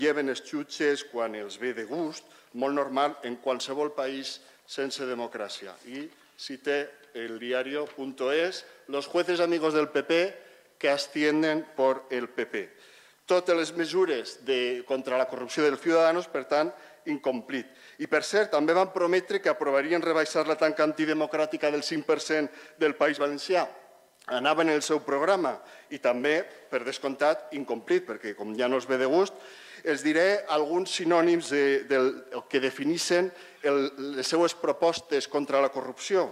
lleven els jutges quan els ve de gust, molt normal en qualsevol país sense democràcia. I cité el diario.es, los jueces amigos del PP que ascienden por el PP. Totes les mesures contra la corrupció dels ciutadans, per tant, incomplit. I, per cert, també van prometre que aprovarien rebaixar la tanca antidemocràtica del 5% del País Valencià. Anaven en el seu programa i també, per descomptat, incomplit, perquè com ja no es ve de gust, els diré alguns sinònims que definissin les seues propostes contra la corrupció.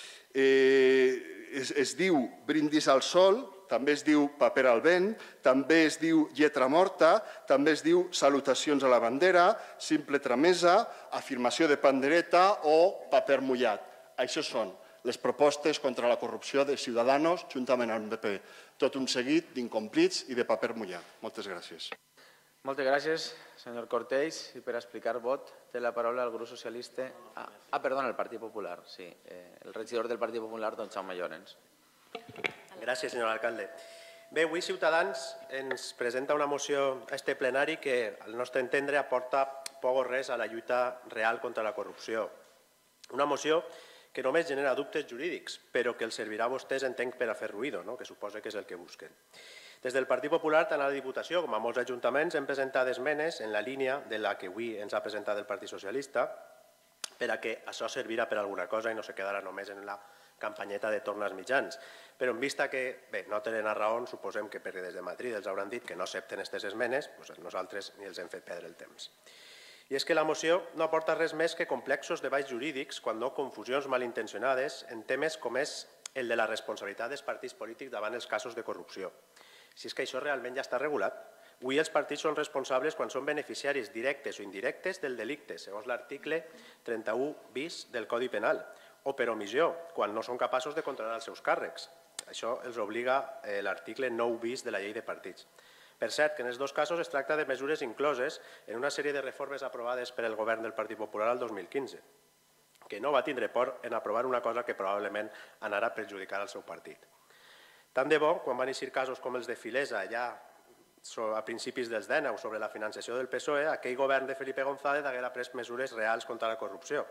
Es diu brindis al sol, també es diu paper al vent, també es diu lletra morta, també es diu salutacions a la bandera, simple tramesa, afirmació de pandereta o paper mullat. Això són les propostes contra la corrupció de Ciudadanos juntament amb el PP. Tot un seguit d'incomplits i de paper mullat. Moltes gràcies. Moltes gràcies, senyor Cortells. I per explicar vot té la paraula el grup socialista... Perdona, el Partit Popular, sí. El regidor del Partit Popular, don Jaume Llorens. Gràcies, senyor alcalde. Bé, avui Ciutadans ens presenta una moció a este plenari que, al nostre entendre, aporta poc o res a la lluita real contra la corrupció. Una moció que només genera dubtes jurídics, però que els servirà a vostès, entenc, per a fer ruïdo, que suposa que és el que busquen. Des del Partit Popular, tant a la Diputació com a molts ajuntaments, hem presentat esmenes en la línia de la que avui ens ha presentat el Partit Socialista per a que això servirà per alguna cosa i no se quedarà només en la campanyeta de tornar als mitjans. Però en vista que, bé, no tenen a raó, suposem que perquè des de Madrid els hauran dit que no accepten aquestes esmenes, doncs nosaltres ni els hem fet perdre el temps. I és que la moció no aporta res més que complexos debats jurídics, quan no confusions malintencionades, en temes com és el de la responsabilitat dels partits polítics davant els casos de corrupció. Si és que això realment ja està regulat. Avui els partits són responsables quan són beneficiaris directes o indirectes del delicte, segons l'article 31 bis del Codi Penal, o per omissió, quan no són capaços de controlar els seus càrrecs. Això els obliga l'article 9 bis de la llei de partits. Per cert, que en els dos casos es tracta de mesures incloses en una sèrie de reformes aprovades per el govern del Partit Popular el 2015, que no va tindre por en aprovar una cosa que probablement anarà a perjudicar al seu partit. Tant de bo, quan van eixir casos com els de Filesa, ja a principis dels 19 sobre la financiació del PSOE, aquell govern de Felipe González haguera pres mesures reals contra la corrupció.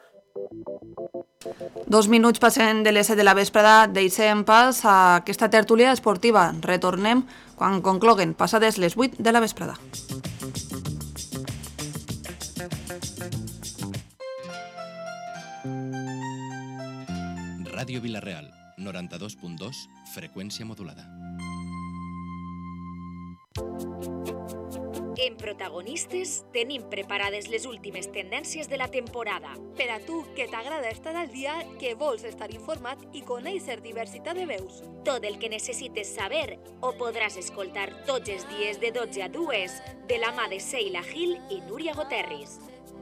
2 minuts passen de les 7 de la vesprada, deixem pas a aquesta tertúlia esportiva. Retornem quan concloguen passades les 8 de la vesprada. Ràdio Vila-real, 92.2, freqüència modulada. En Protagonistes tenim preparades les últimes tendències de la temporada. Per a tu, que t'agrada estar al dia, que vols estar informat i conèixer diversitat de veus. Tot el que necessites saber ho podràs escoltar tots els dies de 12 a 2 de la mà de Seila Gil i Núria Goterris.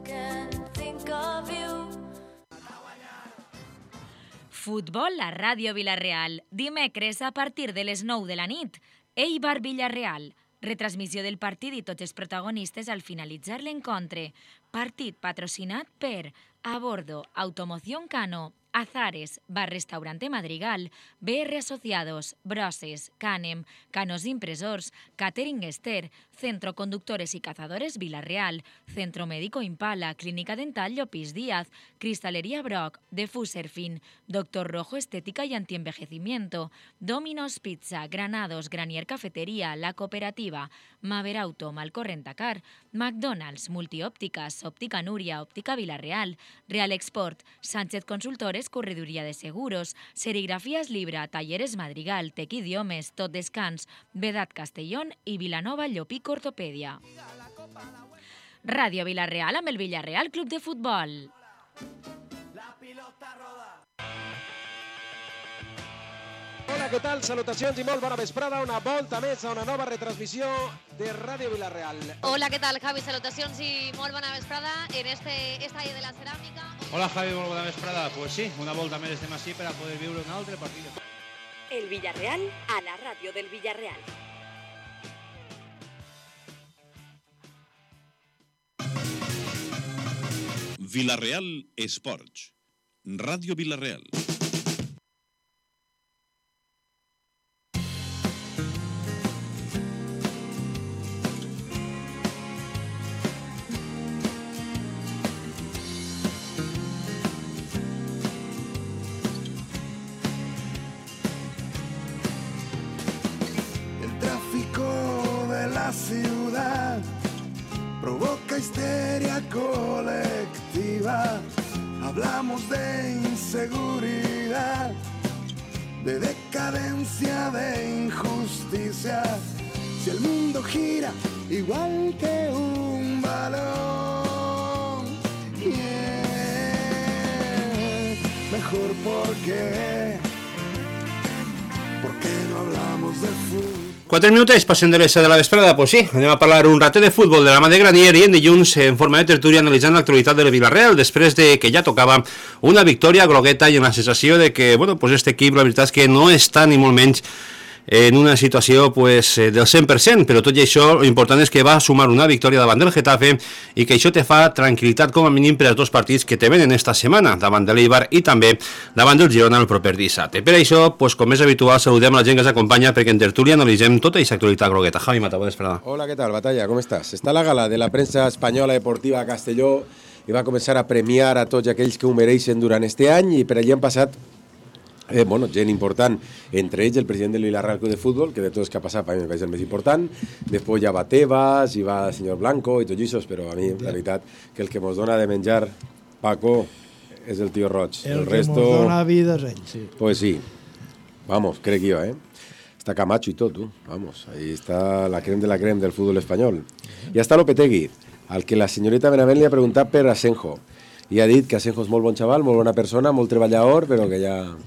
Futbol a Ràdio Vila-real. Dimecres a partir de les 9 de la nit. Eibar Villarreal. Retransmissió del partit i tots els protagonistes al finalitzar l'encontre. Partit patrocinat per A Bordo, Automoción Cano, Azares, Bar Restaurante Madrigal, BR Asociados, Broses, Canem, Canos Impresors, Catering Ester, Centro Conductores y Cazadores Vila-real, Centro Médico Impala, Clínica Dental Llopis Díaz, Cristalería Brock, Defuser Fin, Doctor Rojo Estética y Antienvejecimiento, Domino's Pizza, Granados, Granier Cafetería, La Cooperativa, Maverauto, Malcorrentacar, McDonald's, Multiópticas, Óptica Núria, Óptica Vila-real, Real Export, Sánchez Consultores, Correduría de Seguros, Serigrafías Libra, Talleres Madrigal, Tec Idiomes, Tot Descans, Vedat Castellón i Vilanova Llopic Ortopèdia. Ràdio Vila-real amb el Villarreal Club de Futbol. Hola, què tal? Salutacions i molt bona vesprada. Una volta més a una nova retransmissió de Ràdio Vila-real. Hola, què tal, Javi? Salutacions i molt bona vesprada en este estadi de la Ceràmica. Hola, Javi, molt bona vesprada. Pues sí, una volta més estem així per a poder viure un altre partit. El Villarreal a la ràdio del Villarreal. Vila-real Esports. Ràdio Vila-real. provoca histeria colectiva. Hablamos de inseguridad, de decadencia, de injusticia. Si el mundo gira igual que un balón, mejor porque no hablamos de fútbol. 4 minuts, passem de les 7 de la vesprada. Pues sí, anem a parlar un ratet de futbol de la mà de Granier i en dilluns en forma de tertúlia analitzant l'actualitat de la Villarreal després de que ja tocava una victòria grogueta i amb la sensació de que, bueno, pues este equip la veritat és que no està ni molt menys en una situació pues, del 100%, però tot i això l'important és que va sumar una victòria davant del Getafe i que això te fa tranquil·litat com a mínim per als dos partits que te venen esta setmana, davant de l'Eibar i també davant del Girona el proper dissabte. Per això, pues, com és habitual, saludem a la gent que ens acompanya perquè en tertúlia analitzem tota aquesta actualitat grogueta. Javi Mata, bona vesprada. Hola, ¿qué tal, Batalla? ¿Cómo estás? Està la gala de la premsa espanyola deportiva a Castelló i va començar a premiar a tots aquells que ho mereixen durant este any i per allí han passat gent important, entre ells el president del Villarreal Club de Fútbol, que de tots que ha passat a mi me pareix el més important. Després ja va Tebas i va el senyor Blanco i tot això, però a mi la veritat que el que ens dona de menjar, Paco, és el tio Roig. El resto... que ens dona vida és ell, sí. Pues sí, vamos, crec jo, Està Camacho i tot, tu. Vamos, ahí està la crema de la crema del futbol espanyol. I està Lopetegui, al que la senyoreta Benavent li ha preguntat per Asenjo. I ha dit que Asenjo és molt bon xaval, molt bona persona, molt treballador, però que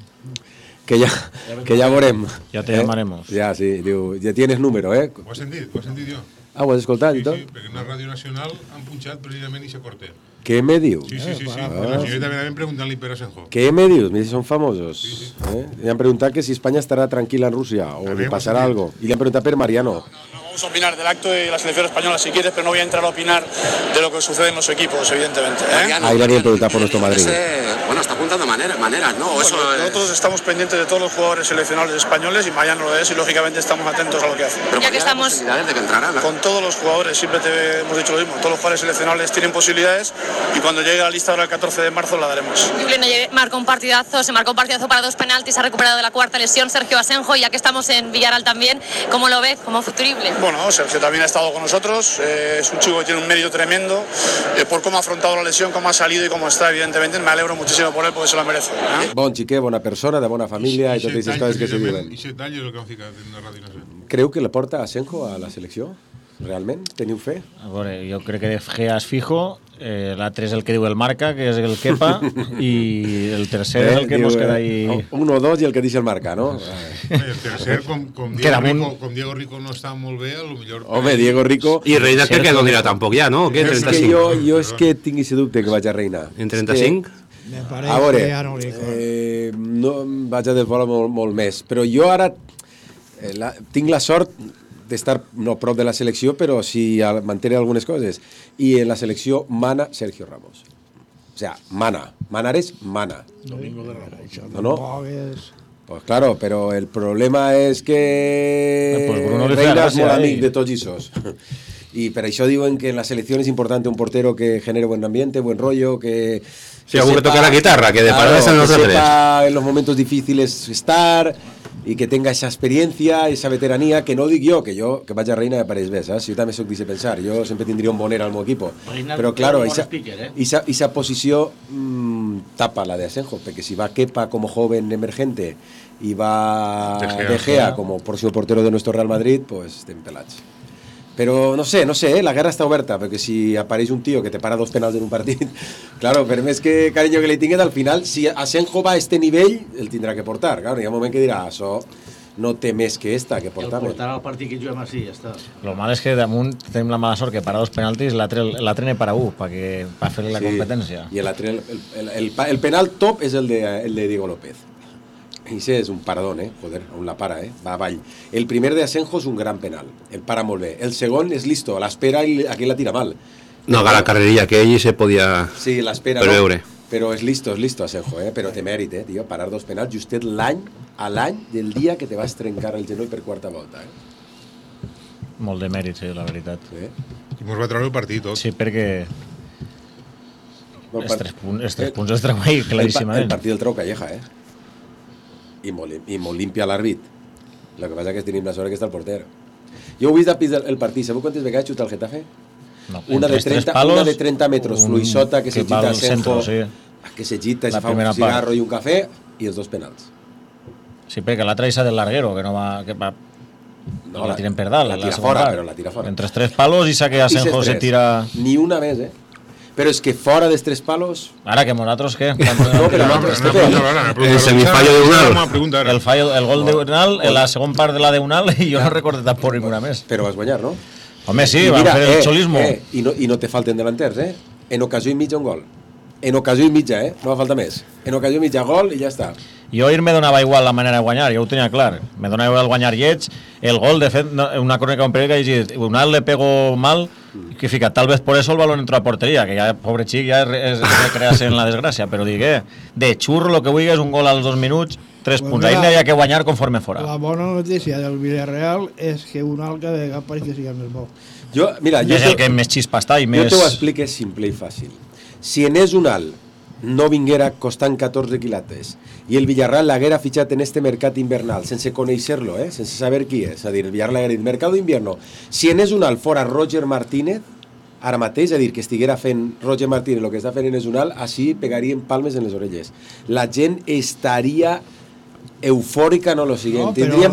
ya veurem. Ya te llamaremos. Ya, sí, diu, ja tienes número, Ho has sentit jo. Ah, ho has escoltat i tot? Sí, perquè en una ràdio nacional han punxat precisament aquest corte. Què me diu? Sí. La senyora també van preguntant-li per Asenjo. Què me dius? Mira, són famosos. Sí. Li han preguntat que si Espanya estarà tranquil·la en Rússia o li passarà algo. I li han preguntat per Mariano. Vamos a opinar del acto de la selección española si quieres, pero no voy a entrar a opinar de lo que sucede en los equipos, evidentemente. Ahí le habían preguntado por nuestro Madrid. Bueno, está apuntando maneras, ¿no? Nosotros estamos pendientes de todos los jugadores seleccionables españoles y Mariano lo es y lógicamente estamos atentos a lo que hace. Pero ya que estamos posibilidades de que entrarán. Con todos los jugadores, siempre te hemos dicho lo mismo, todos los jugadores seleccionables tienen posibilidades y cuando llegue la lista ahora el 14 de marzo la daremos. Se marcó un partidazo para 2 penaltis, ha recuperado de la cuarta lesión Sergio Asenjo, y ya que estamos en Villarreal también, ¿cómo lo ves como futurible? Bueno, Sergio también ha estado con nosotros, es un chico que tiene un mérito tremendo por cómo ha afrontado la lesión, cómo ha salido y cómo está, evidentemente me alegro muchísimo por él porque se lo merece. Bon xiquet, bona persona, de bona família i totes aquestes coses que se diuen. I 7 anys és el que han ficat en la ràdio nacional. Creu que la porta Asenjo a la selecció? Realment? Teniu fe? A veure, jo crec que Gea és fijo, l'altre és el que diu el Marca, que és el Kepa, i el tercer és el que ens queda ahí... 1 o 2 i el que diu el Marca, no? El tercer, com Diego Rico no està molt bé, a lo millor... Home, Diego Rico... I Reina crec que no dirà tampoc ja, no? És que jo és que tinc aquest dubte que vaig a Reina. En 35? A veure, no vaig a desvolar molt més, però jo ara tinc la sort d'estar no prop de la selecció, però si mantenir algunes coses. I en la selecció mana Sergio Ramos. O sea, manar és mana. Domingo de Ramos. No? Pues claro, pero el problema és que Reina és molt amic de tots esos. Y per això diuen que en la selección es importante un portero que genere buen ambiente, buen rollo, que... Sí, algún que toque la guitarra, que de parada están los tres. Que sepa en los momentos difíciles estar y que tenga esa experiencia, esa veteranía, que no dic jo, que vaig a Reina me pareix bé, saps? Jo també soc de pensar, jo sempre tindria un boner al meu equip. Però, claro, esa posició tapa la de Asenjo, perquè si va Kepa como joven emergente y va De Gea como próximo portero de nuestro Real Madrid, pues estem pelats. Però no sé, la guerra està oberta, perquè si apareix un tio que te para 2 penals en un partit, claro, per més que carinyo que li tinguet, al final, si Asenjo va a este nivell, el tindrà que portar. Claro, hi ha un moment que dirà, això no té més que esta, que portar-lo. El portarà al partit que juguem així, ja està. Lo mal és que damunt tenim la mala sort que para 2 penaltis l'altre ne para 1, per fer la competència. I l'altre, el penal top és el de Diego López. Ese és un paradón, joder, on la para, va avall. El primer de Asenjo és un gran penal, el para molt bé. El segon és listo, l'espera i aquell la tira mal. No, a la carreria, que ell se podia preveure. Però és listo Asenjo, però té mèrit, tio, parar 2 penals justet l'any del dia que te vas trencar el genoll per 4ª volta. Molt de mèrit, sí, la veritat. I mos va treure el partit, tot. Sí, perquè els 3 punts els treu ahí, claríssimament. El partit el treu Calleja, i molt limpia l'àrbit. El que passa és que tenim la sort que està el porter. Jo ho he vist el partit. Sabeu quantes vegades xuta el Getafe? Una de 30 metros, fluixota, que se gita a Senjo, que se gita, se fa un cigarro i un cafè, i els 2 penals. Sí, perquè l'altra és del larguero, que no va... No la tiren per dalt. La tira fora, però la tira fora. Entre 3 palos i saque a Senjo se tira... Ni una més, Però és que fora dels 3 palos... Ara, que nosaltres què? No, però nosaltres... El semifallo de Unal. El gol de Unal, en la segona part de la de Unal, i jo no recordo tampoc ninguna més. Però vas guanyar, no? Home, sí, van fer el xolismo. I no te falten delanters, En ocasió i mitja un gol. En ocasió i mitja, no fa falta més. En ocasió i mitja gol i ja està. Jo ahir me donava igual la manera de guanyar, jo ho tenia clar. Me donava igual guanyar lleig. El gol, de fet, una crònica un periòdic que he llegit, Unal le pego mal, que fica, tal vez por eso el balón entró a portería, que ja, pobre xic, ja es recrearse en la desgràcia, però digué, de xurro lo que vulgui és un gol als 2 minuts, 3 punts. Ahir n'hi ha que guanyar conforme fora. La bona notícia del Villarreal és que Unal cada vegada pareix que sigui més bo. És el que més xispa està i més... Jo t'ho explico simple i fàcil. Si en és Unal no vinguera costant 14 quilates i el Villarreal l'haguera fitxat en este mercat invernal sense conèixer-lo, sense saber qui és, és a dir, el Villarreal l'haguera dit mercat d'invierno, si en és Unal fora Roger Martínez ara mateix, és a dir, que estiguera fent Roger Martínez el que està fent en és Unal, així pegarien palmes en les orelles. La gent estaria eufòrica, no lo siguiente. Tindríem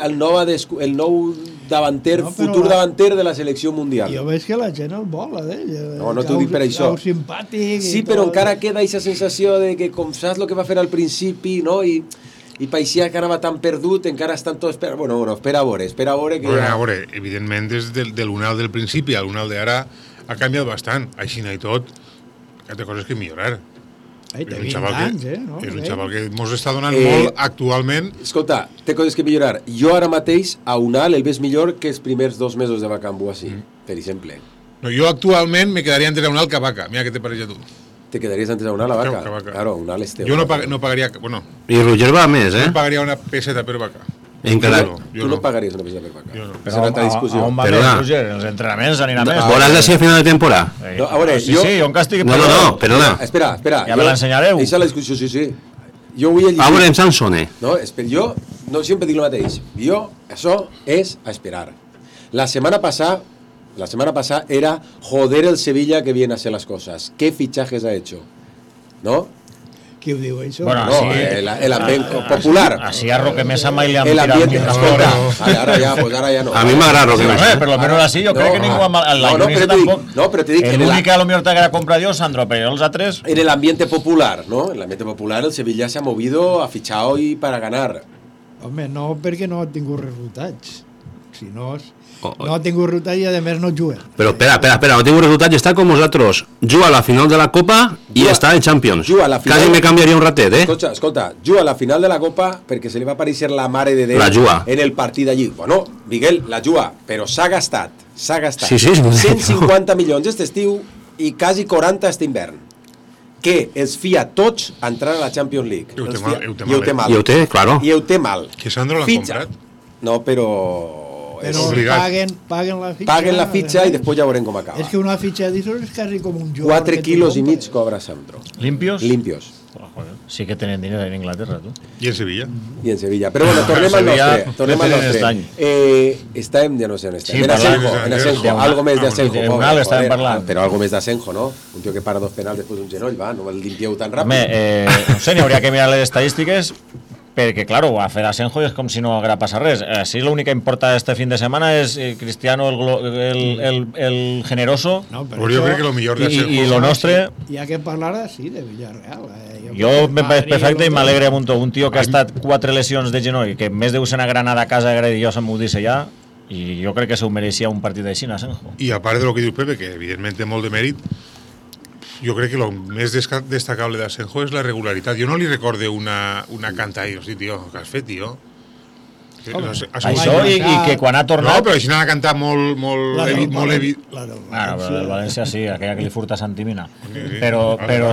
el nou davanter, futur davanter de la selecció mundial. Jo veig que la gent el vola d'ell. No t'ho dic per això. Simpàtic. Sí, però encara queda aquesta sensació de que com saps el que va fer al principi, no? I paeixia que anava tan perdut, encara estan tots... Bueno, espera a veure que... Bueno, a veure, evidentment, des de l'Unal del principi a l'Unal d'ara ha canviat bastant. Així i tot, que té coses que millorar. Té 20 anys, no? És un xaval que ens està donant molt actualment. Escolta, té coses que millorar. Jo ara mateix a Unal el veig millor que els primers 2 mesos de Bacambú, així, per exemple. No, jo actualment me quedaria entre Unal que Vaca. Mira què te pareix a tu. Te quedaries entre Unal a Vaca? Claro, Unal és teu. Jo no pagaria... Bueno, i Roger va més, No pagaria una peseta per Vaca. Tu no pagaries una peseta per Vaca. Però on va més, Roger? Els entrenaments anirà més. Veuràs de ser a final de temporada. A veure, sí, on que estigui... No, perdona. Espera. Ja me l'ensenyareu. Eixa la discussió, sí. Jo vull llegir... A veure, en Sansone. No, jo no sempre dic el mateix. Això és a esperar. La semana pasada era joder el Sevilla que viene a hacer las cosas. ¿Qué fichajes ha hecho? ¿No? Qui ho diu, això? Bueno, no, el ambient popular. Així a Roquemesa mai li han tirat un escolta, ara ja no. A mi m'agrada Roquemesa. Per lo menos así, jo crec que ningú... La Llonissa tampoc... No, però te dic... L'únic que a lo millor t'haguera comprat jo, Sandro, però els altres... En el ambiente popular, ¿no? En el ambiente popular el Sevilla se ha movido, ha fichado y para ganar. Home, no perquè no ha tingut resultats. Si no... No ha tingut resultats i a més no juga. Però espera, no ha tingut resultats i està com nosaltres. Juga a la final de la Copa i està en Champions. Quasi me canviaria un ratet, Escolta, juga a la final de la Copa perquè se li va aparèixer la mare de Déu en el partit allí. Bueno, Miguel, la juga, però s'ha gastat. Sí, 150 milions aquest estiu i quasi 40 aquest hivern. Que els fia tots a entrar a la Champions League. I ho té mal. I ho té mal. Que Sandro l'han comprat? No, però paguen la fitxa. Paguen la fitxa i després ja veurem com acaba. És que una fitxa d'això és quasi com un joc. 4 quilos i mig cobra Sandro. ¿Limpios? Limpios. Sí que tenen dinero en Inglaterra, tu. I en Sevilla. I en Sevilla. Però bueno, tornem al nostre. Estàvem, ja no sé on estem. En Asenjo. Algo més d'Asenjo. Però algo més d'Asenjo, no? Un tio que para 2 penals després d'un genoll, va, no el limpieu tan ràpid. No sé, n'hi hauria que mirar les estadístiques perquè, claro, ho ha fet Asenjo i és com si no haguera passat res. Així l'únic que importa este fin de setmana és Cristiano el generoso i lo nostre... Hi ha que parlar així de Villarreal. Jo me pareix perfecte i m'alegre un tio que ha estat 4 lesions de genoll, que més deu ser una granada a casa agredillosa m'ho dice ja, i jo crec que s'ho mereixia un partit així, Asenjo. I a part de lo que diu Pepe, que evidentment té molt de mèrit, jo crec que el més destacable d'Asenjo és la regularitat. Jo no li recorde una canta i hosti, tio, què has fet, tio? Això i que quan ha tornat... No, però així n'ha cantat molt evident. Però el València sí, aquella que li furta Santimina. Però...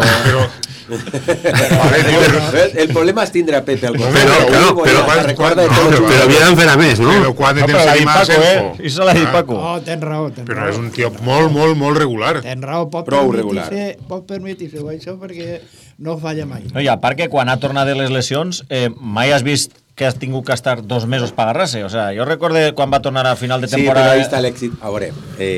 El problema és tindre a Pepe al costat. Però havien fet a més, no? Però quan de temps s'anima Asenjo? I se l'ha dit Paco. No, tens raó. Però és un tio molt regular. Tens raó, pot permetir-se això perquè no falla mai. I a part que quan ha tornat de les lesions mai has vist que has tingut que estar 2 mesos per agarrar-se. O sea, jo recordo quan va tornar a final de Sí, temporada... però ahí està l'èxit. A veure,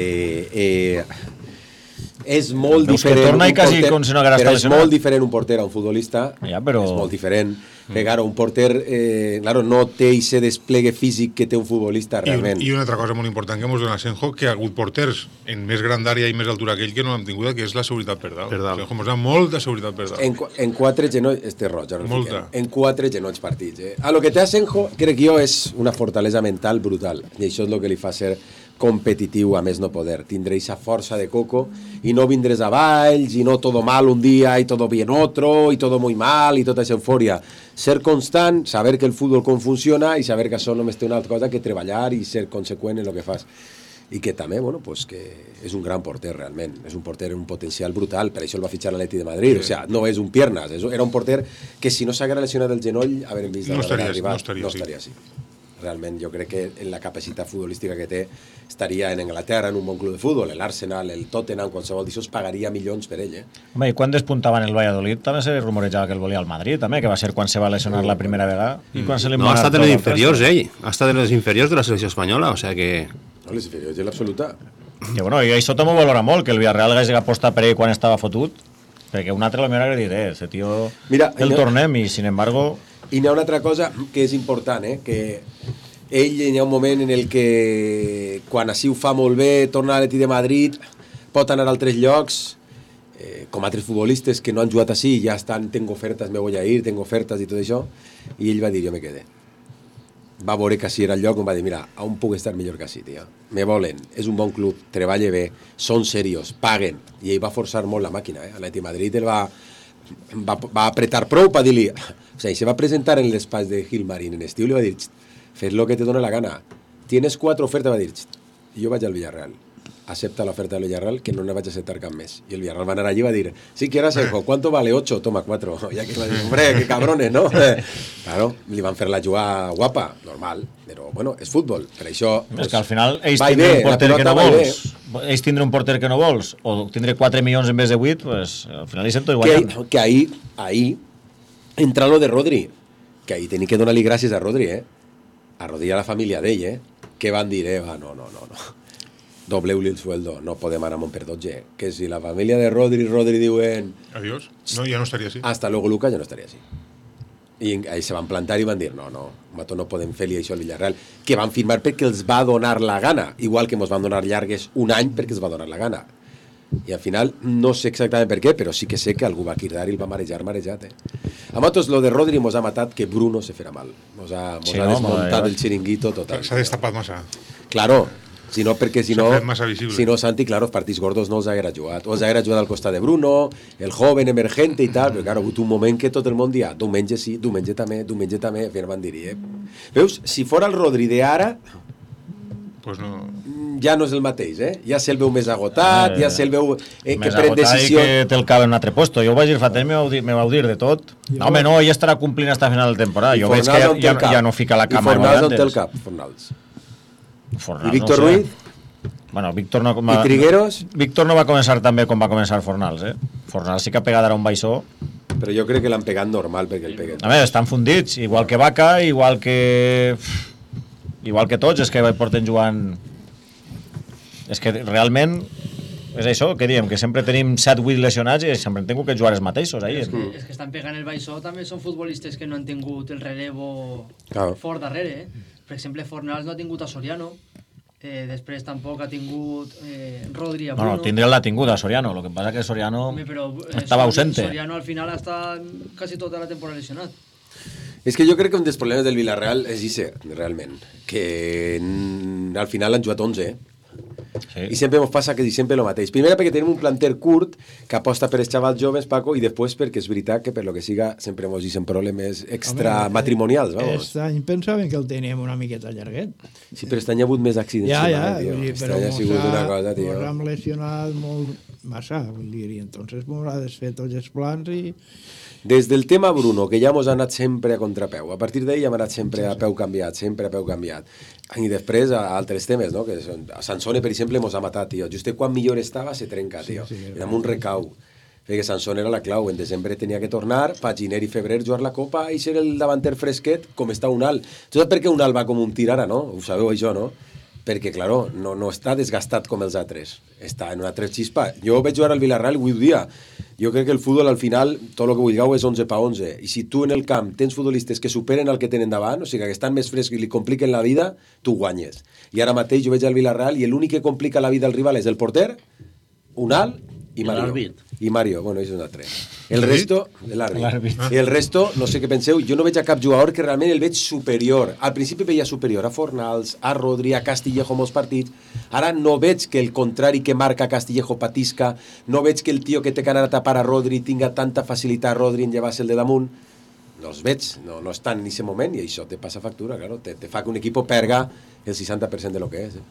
és molt Veus que diferent torna i un quasi porter, com si no haguera però estat és lesionat. molt diferent un porter a un futbolista. Ja, però... És molt diferent. Claro, un porter claro, no té aquest desplegue físic que té un futbolista realment. I una altra cosa molt important que hemos donat a Senjo, que ha hagut porters en més grandària i més altura que ell que no hem tingut, que és la seguretat per dalt. Senjo mos dona molta seguretat per dalt. En 4 genolls, roig, ara el Molta. fiquem. En 4 genolls partits. A lo que té a Senjo, crec jo, és una fortalesa mental brutal. I això és el que li fa ser competitiu a més no poder. Tindre esa força de coco i no vindres a valls i no todo mal un dia i todo bien otro i todo muy mal i tota esa eufòria. Ser constant, saber que el futbol com funciona i saber que això només té una altra cosa que treballar i ser conseqüent en el que fas. I que també, bueno, pues que és un gran porter realment, és un porter amb un potencial brutal, per això el va fitxar l'Atleti de Madrid, o sea, no és un piernas, era un porter que si no s'haguera lesionat el genoll, haver vist no estaria així. Realment jo crec que en la capacitat futbolística que té estaria en Anglaterra, en un bon club de futbol, l'Arsenal, el Tottenham, qualsevol d'això pagaria milions per ell. Home, i quan despuntava en el Valladolid també se rumorejava que el volia al Madrid, també, que va ser quan se va lesionar la primera vegada. I quan se li No, ha estat en les inferiors, ell. Ha estat en les inferiors de la selecció espanyola, o sea que... No, les inferiors de l'absoluta. Que bueno, i això també ho valora molt, que el Villarreal hagués apostat per ell quan estava fotut, perquè un altre l'hauria dit, este tio el tornem, i sin embargo... I n'hi ha una altra cosa que és important, que ell hi ha un moment en el que quan així ho fa molt bé, torna a l'Atleti de Madrid, pot anar a altres llocs, com altres futbolistes que no han jugat així, ja estan, tengo ofertes, me voy a ir, tengo ofertes i tot això, i ell va dir, jo me quedé. Va veure que així era el lloc, em va dir, mira, on puc estar millor que així, tio. Me volen, és un bon club, treballa bé, són serios, paguen, i ell va forçar molt la màquina, l'Atleti de Madrid el va apretar prou per dir-li... O sigui, se va presentar en l'espai de Gilmarín en estiu i li va dir, fes lo que te dona la gana. Tienes 4 ofertes, va dir, i jo vaig al Villarreal. Acepta l'oferta del Villarreal, que no ne vaig a acceptar cap més. I el Villarreal va anar allí i va dir, sí, quieras Senjo, ¿cuánto vale? 8, toma 4. Ya que va dir, hombre, que cabrones, ¿no? Claro, li van fer la jugada guapa, normal, però bueno, és futbol. Per això... És que al final ells tindre un porter que no vols, ells tindre un porter que no vols, o tindre 4 milions en vez de 8, pues al final hi sento igual. Que ahí entra lo de Rodri, que ahí tenia que donar-li gràcies a Rodri, a Rodri i a la família d'ell, que van dir, no. Dobleu-li el sueldo, no podem anar per 12. Que si la família de Rodri diuen... Adiós, no, ja no estaria així. Hasta luego, Luca, ja no estaria així. I ahí se van plantar i van dir, no, no podem fer-li això al Villarreal. Que van firmar perquè els va donar la gana, igual que ens van donar llargues un any perquè els va donar la gana. I al final no sé exactament per què, però sí que sé que algú va cridar i el va marejat. A nosaltres lo de Rodri mos ha matat que Bruno se farà mal. Mos ha desmuntat el xiringuito total. S'ha destapat massa. Claro, si no, Santi, claro, els partits gordos no els haguera jugat. O els haguera jugat al costat de Bruno, el joven emergente i tal, però claro, ha hagut un moment que tot el món dia, diumenge sí, diumenge també, van dir, Veus, si fora el Rodri d'ara, pues no... ja no és el mateix, ja se'l veu més agotat, ja se'l veu que pren decisió... Més agotat i que té el cap en un altre puesto. Jo ho vaig dir fa temps, me vau dir de tot. No, home, no, ell estarà complint hasta final de temporada. Jo veig que ja no fica la cama. I Fornals on té el cap? Fornals. I Víctor Ruiz? Bueno, Víctor no... I Trigueros? Víctor no va començar també com va començar Fornals, Fornals sí que ha pegat ara un baixó. Però jo crec que l'han pegat normal perquè el peguen. A veure, estan fundits, igual que Vaca, igual que tots, és que porten jugant... És que realment és això, que diem, que sempre tenim 7-8 lesionats i sempre hem tingut que jugar els mateixos ahir. És que estan pegant el baixó, també són futbolistes que no han tingut el relevo fort darrere. Per exemple, Fornals no ha tingut a Soriano, després tampoc ha tingut Rodri a Bruno. Bueno, tindre l'ha tingut a Soriano, el que passa que Soriano estava ausente. Soriano al final ha estat quasi tota la temporada lesionat. És que jo crec que un dels problemes del Villarreal és això, realment, que al final han jugat 11, Sí. I sempre ens passa que sempre el mateix. Primer perquè tenim un planter curt que aposta per els xavals joves, Paco, i després perquè és veritat que per lo que siga sempre ens dicen problemes extramatrimonials. Aquest any pensaven que el teníem una miqueta llarguet. Sí, però aquest any hi ha hagut més accidents. Aquest any ha sigut una cosa, tio. Ens hem lesionat massa, vull dir, i entonces ens ha desfet tots els plans i... Des del tema Bruno, que ja ens ha anat sempre a contrapeu, a partir d'ahir ja hem anat sempre a peu canviat, i després a altres temes, no? Que a Sansone, per exemple, ens ha matat, tio. Just quan millor estava, se trenca, tio. I amb un recau. perquè Sansón era la clau, en desembre tenia que tornar, pa gener i febrer jugar la Copa i ser el davanter fresquet com està Unal. Tu saps per què Unal va com un tir ara, no? Ho sabeu això, no? Perquè, claro, no està desgastat com els altres. Està en una altra xispa. Jo veig jugar al Villarreal i avui dia. Jo crec que el futbol, al final, tot el que vulgueu és 11 pa 11. I si tu en el camp tens futbolistes que superen el que tenen davant, o sigui, que estan més frescs i li compliquen la vida, tu guanyes. I ara mateix jo veig al Villarreal i l'únic que complica la vida al rival és el porter, Unal i Mario. I Mario, bueno, és un altre. El resto, l'àrbit. I el resto, no sé què penseu, jo no veig a cap jugador que realment el veig superior. Al principi veia superior a Fornals, a Rodri, a Castillejo molts partits. Ara no veig que el contrari que marca Castillejo patisca, no veig que el tio que té que anar a tapar a Rodri tinga tanta facilitat a Rodri en llevar-se el de damunt. No els veig, no estan en aquest moment i això te passa factura, claro. Te fa que un equip perga el 60% de lo que és.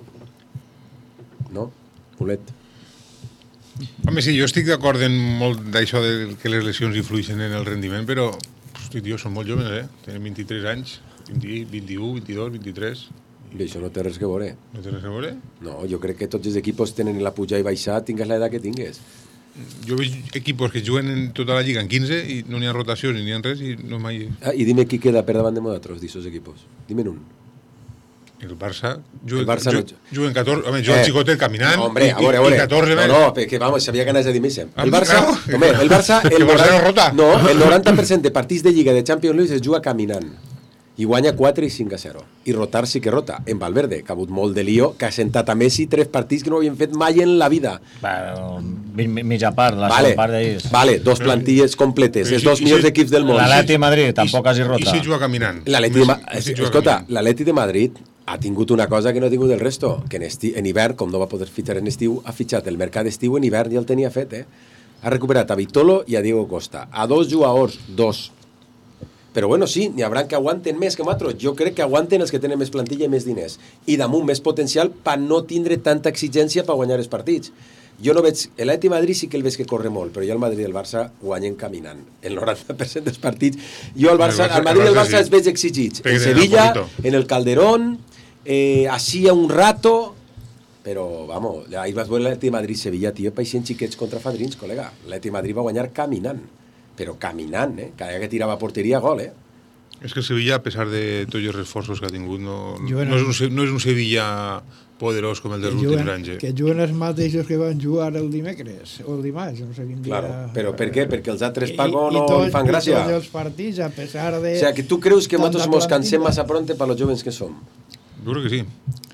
No? Pulet. Home, sí, jo estic d'acord en molt d'això de que les lesions influeixen en el rendiment, però, hosti, tio, són molt joves, Tenen 23 anys, 20, 21, 22, 23... I això no té res que veure. No té res que veure? No, jo crec que tots els equipos tenen la pujar i baixar, tingues l'edat que tingues. Jo veig equipos que juguen en tota la lliga en 15 i no n'hi ha rotacions ni n'hi ha res i no mai... I dime qui queda per davant de nosaltres, d'aquests equipos. Dime un. El Barça juga en 14... Home, juga el xicotet caminant no, hombre, a veure. 14 més. No, perquè, vamos, sabia que anaves a dir més. El Barça... Home, el Barça... El 90% de partits de Lliga de Champions League es juga caminant. I guanya 4 i 5-0. I rotar sí que rota. En Valverde, que ha hagut molt de lío, que ha sentat a Messi 3 partits que no havien fet mai en la vida. Mitja part, la segona part d'ells. Vale, 2 plantilles completes, els 2 millors equips del món. L'Atleti de Madrid tampoc quasi rota. I si juga caminant? Escolta, l'Atleti de Madrid ha tingut una cosa que no ha tingut el resto, que en hivern, com no va poder fitxar en estiu, ha fitxat el mercat d'estiu en hivern i el tenia fet, Ha recuperat a Vitolo i a Diego Costa. A 2 jugadors, 2. Però bueno, sí, n'hi haurà que aguanten més que nosaltres. Jo crec que aguanten els que tenen més plantilla i més diners. I damunt més potencial per no tindre tanta exigència per guanyar els partits. Jo no veig... L'Atleti de Madrid sí que el veig que corre molt, però jo el Madrid i el Barça guanyen caminant. El 90% dels partits. Jo al Madrid i el Barça els veig exigits. En Sevilla, en el Calderón, així a un rato... Però, vamos, ahir vas veure l'Atleti de Madrid-Sevilla, tio, paixent xiquets contra fadrins, col·lega. L'Atleti de Madrid va guanyar caminant. Però caminant, Cada que tirava a porteria, gol, És que el Sevilla, a pesar de tots els reforços que ha tingut, no és un Sevilla poderós com el dels últims anys. Que juguen els mateixos que van jugar el dimecres o el dimarts, no sé quin dia. Claro, però per què? Perquè els altres Paco no li fan gràcia. I tots els partits, a pesar de... O sea, que tu creus que nosaltres ens cansem massa pronte per los jóvenes que som? Jo crec que sí.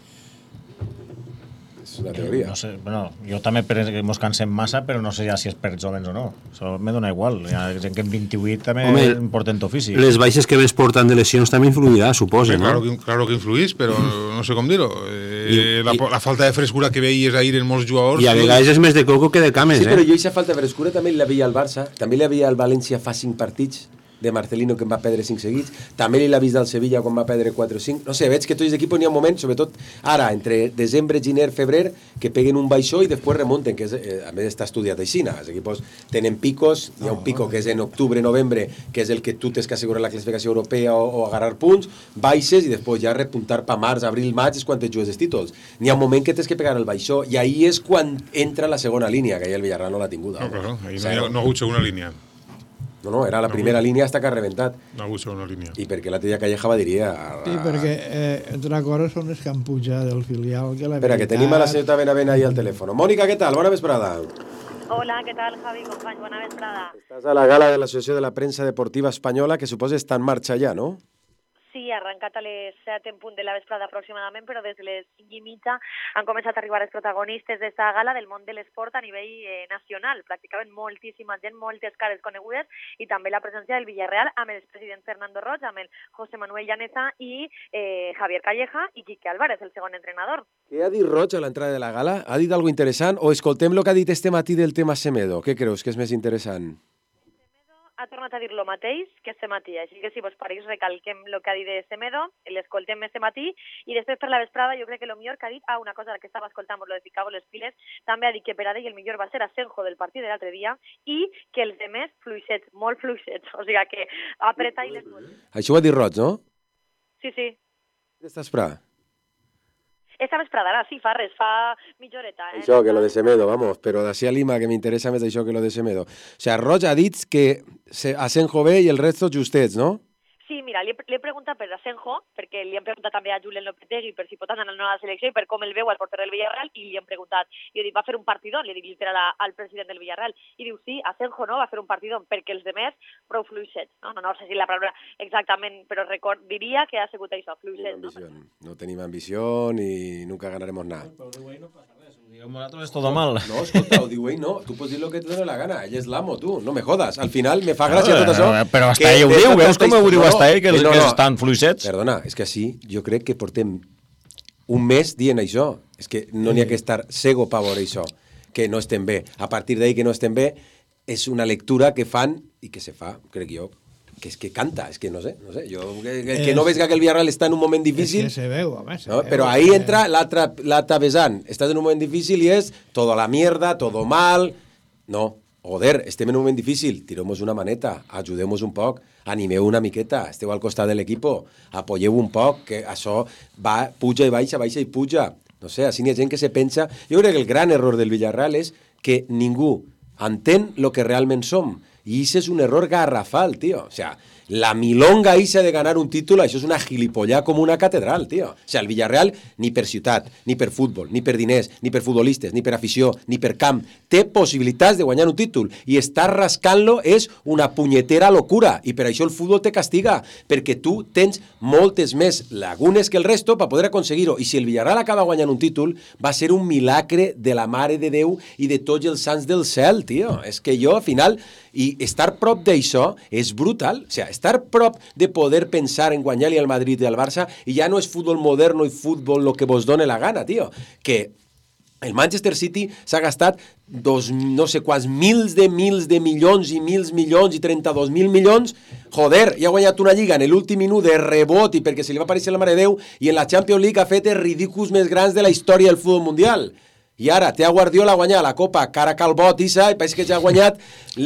És una teoria. No sé, bueno, jo també ens cansem massa, però no sé ja si és per jóvens o no. Això me dona igual. Hi ha gent que en 28 també porten físic. Les baixes que ves portant de lesions també influirà, suposa, no? Claro que influís, però no sé com dir-ho. La falta de frescura que veies ahir en molts jugadors... I a vegades és més de coco que de cames, Sí, però jo aquesta falta de frescura també la veia al Barça, també la veia al València fa 5 partits, de Marcelino, que en va perdre 5 seguits, també l'ha vist del Sevilla quan va perdre 4 o 5, no sé, veig que tots els equips n'hi ha un moment, sobretot ara, entre desembre, gener, febrer, que peguen un baixó i després remunten, que és, a més està estudiat així, els equips tenen picos, hi ha un pico que és en octubre, novembre, que és el que tu tens que assegurar la classificació europea o agarrar punts, baixes i després ja repuntar per març, abril, maig, és quan te jugues els títols. N'hi ha un moment que tens que pegar el baixó i ahí és quan entra la segona línia, que ahir el Villarreal no l'ha tingut. No, claro, ahí no ha hagut segona línia. No, era la primera línia hasta que ha reventat. No ha hagut segona línia. I perquè la tia Calleja va diria... Sí, perquè altra cosa són els que han pujat del filial. Espera, que tenim a la senyora Benavent ahí al telèfon. Mònica, què tal? Bona vesprada. Hola, què tal, Javi, company? Bona vesprada. Estàs a la gala de l'Associació de la Premsa Deportiva Espanyola, que suposa està en marxa ja, no? Sí, ha arrencat a les 7 en punt de la vesprada aproximadament, però des de les 5 i mitja han començat a arribar els protagonistes d'esta gala del món de l'esport a nivell nacional. Pràcticament moltíssima gent, moltes cares conegudes i també la presència del Villarreal amb el president Fernando Roig, amb el José Manuel Llaneza i Javier Calleja i Quique Álvarez, el segon entrenador. Què ha dit Roig a l'entrada de la gala? Ha dit alguna interessant? O escoltem el que ha dit este matí del tema Semedo? Què creus que és més interessant? Ha tornat a dir lo mateix que este matí, així que si vos pareix recalquem el que ha dit de Semedo, l'escoltem este matí, i després per la vesprada jo crec que el millor que ha dit, una cosa que estava escoltant, lo de ficar-vos les piles, també ha dit que per a ell el millor va ser Asenjo del partit de l'altre dia i que els demés fluixets, molt fluixets, o sigui que apreta i les coses. Això ho ha dit Roig, no? Sí. Què estàs esperant? Esta vesprada, ara, sí, fa res, fa mitja horeta. Això, que lo de Semedo, vamos, però d'ací a Lima que m'interessa més això que lo de Semedo. O sea, Roig ha dit que Asenjo bé i el resto justets, no? Sí, mira, li he preguntat per Asenjo, perquè li hem preguntat també a Julen Lopetegui per si pot anar a la nova selecció i per com el veu al porter del Villarreal, i li hem preguntat, i he dit, va fer un partidón, li he dit literal al president del Villarreal, i diu, sí, Asenjo no, va fer un partidón, perquè els demés prou fluixets. No sé si la paraula exactament, però diria que ha sigut això, fluixets. No tenim ambició ni nunca ganaremos nada. Morato es todo mal. No, escolta, ho diu ell, no. Tu pots dir el que te dona la gana. Ell és l'amo, tu. No me jodas. Al final me fa gràcia tot això. Però hasta ell ho diu. Veus com ho diu hasta ell, que estan fluixets? Perdona, és que sí, jo crec que portem un mes dient això. És que no n'hi ha que estar cego per veure això, que no estem bé. A partir d'ahir que no estem bé, és una lectura que fan i que se fa, crec jo, que és que canta, és que no sé, jo, que no veig que el Villarreal està en un moment difícil, és que se veu, home, se no? veu. Però ahí entra l'altre vessant, estàs en un moment difícil i és toda la mierda, todo mal, no, joder, estem en un moment difícil, tirem-nos una maneta, ajudem-nos un poc, animeu una miqueta, esteu al costat de l'equip, apoyeu un poc, que això va, puja i baixa, baixa i puja, no sé, així n'hi ha gent que se pensa, jo crec que el gran error del Villarreal és que ningú entén el que realment som. Y ese es un error garrafal, tío. O sea, la milonga esa de ganar un título, això és una gilipollà com una catedral, tío. O sea, el Villarreal, ni per ciutat, ni per futbol, ni per diners, ni per futbolistes, ni per afició, ni per camp, té possibilitats de guanyar un títol. I estar rascant-lo és una punyetera locura. I per això el futbol te castiga, perquè tu tens moltes més lagunes que el resto per poder aconseguir-ho. I si el Villarreal acaba guanyant un títol, va ser un milagre de la Mare de Déu i de tots els sants del cel, tío. És que jo, al final, i estar prop d'això és brutal. O sea, estar prop de poder pensar en guanyar-li al Madrid i al Barça, i ja no és futbol moderno i futbol lo que vos done la gana, tío. Que el Manchester City s'ha gastat no sé quants mils de milions i milions i 32.000 milions. Joder, ja ha guanyat una lliga en l'últim minut de rebot i perquè se li va aparèixer la Mare de Déu, i en la Champions League ha fet els ridículs més grans de la història del futbol mundial. I ara té a Guardiola a guanyar la Copa cara calbot, Issa, i pareix que ja ha guanyat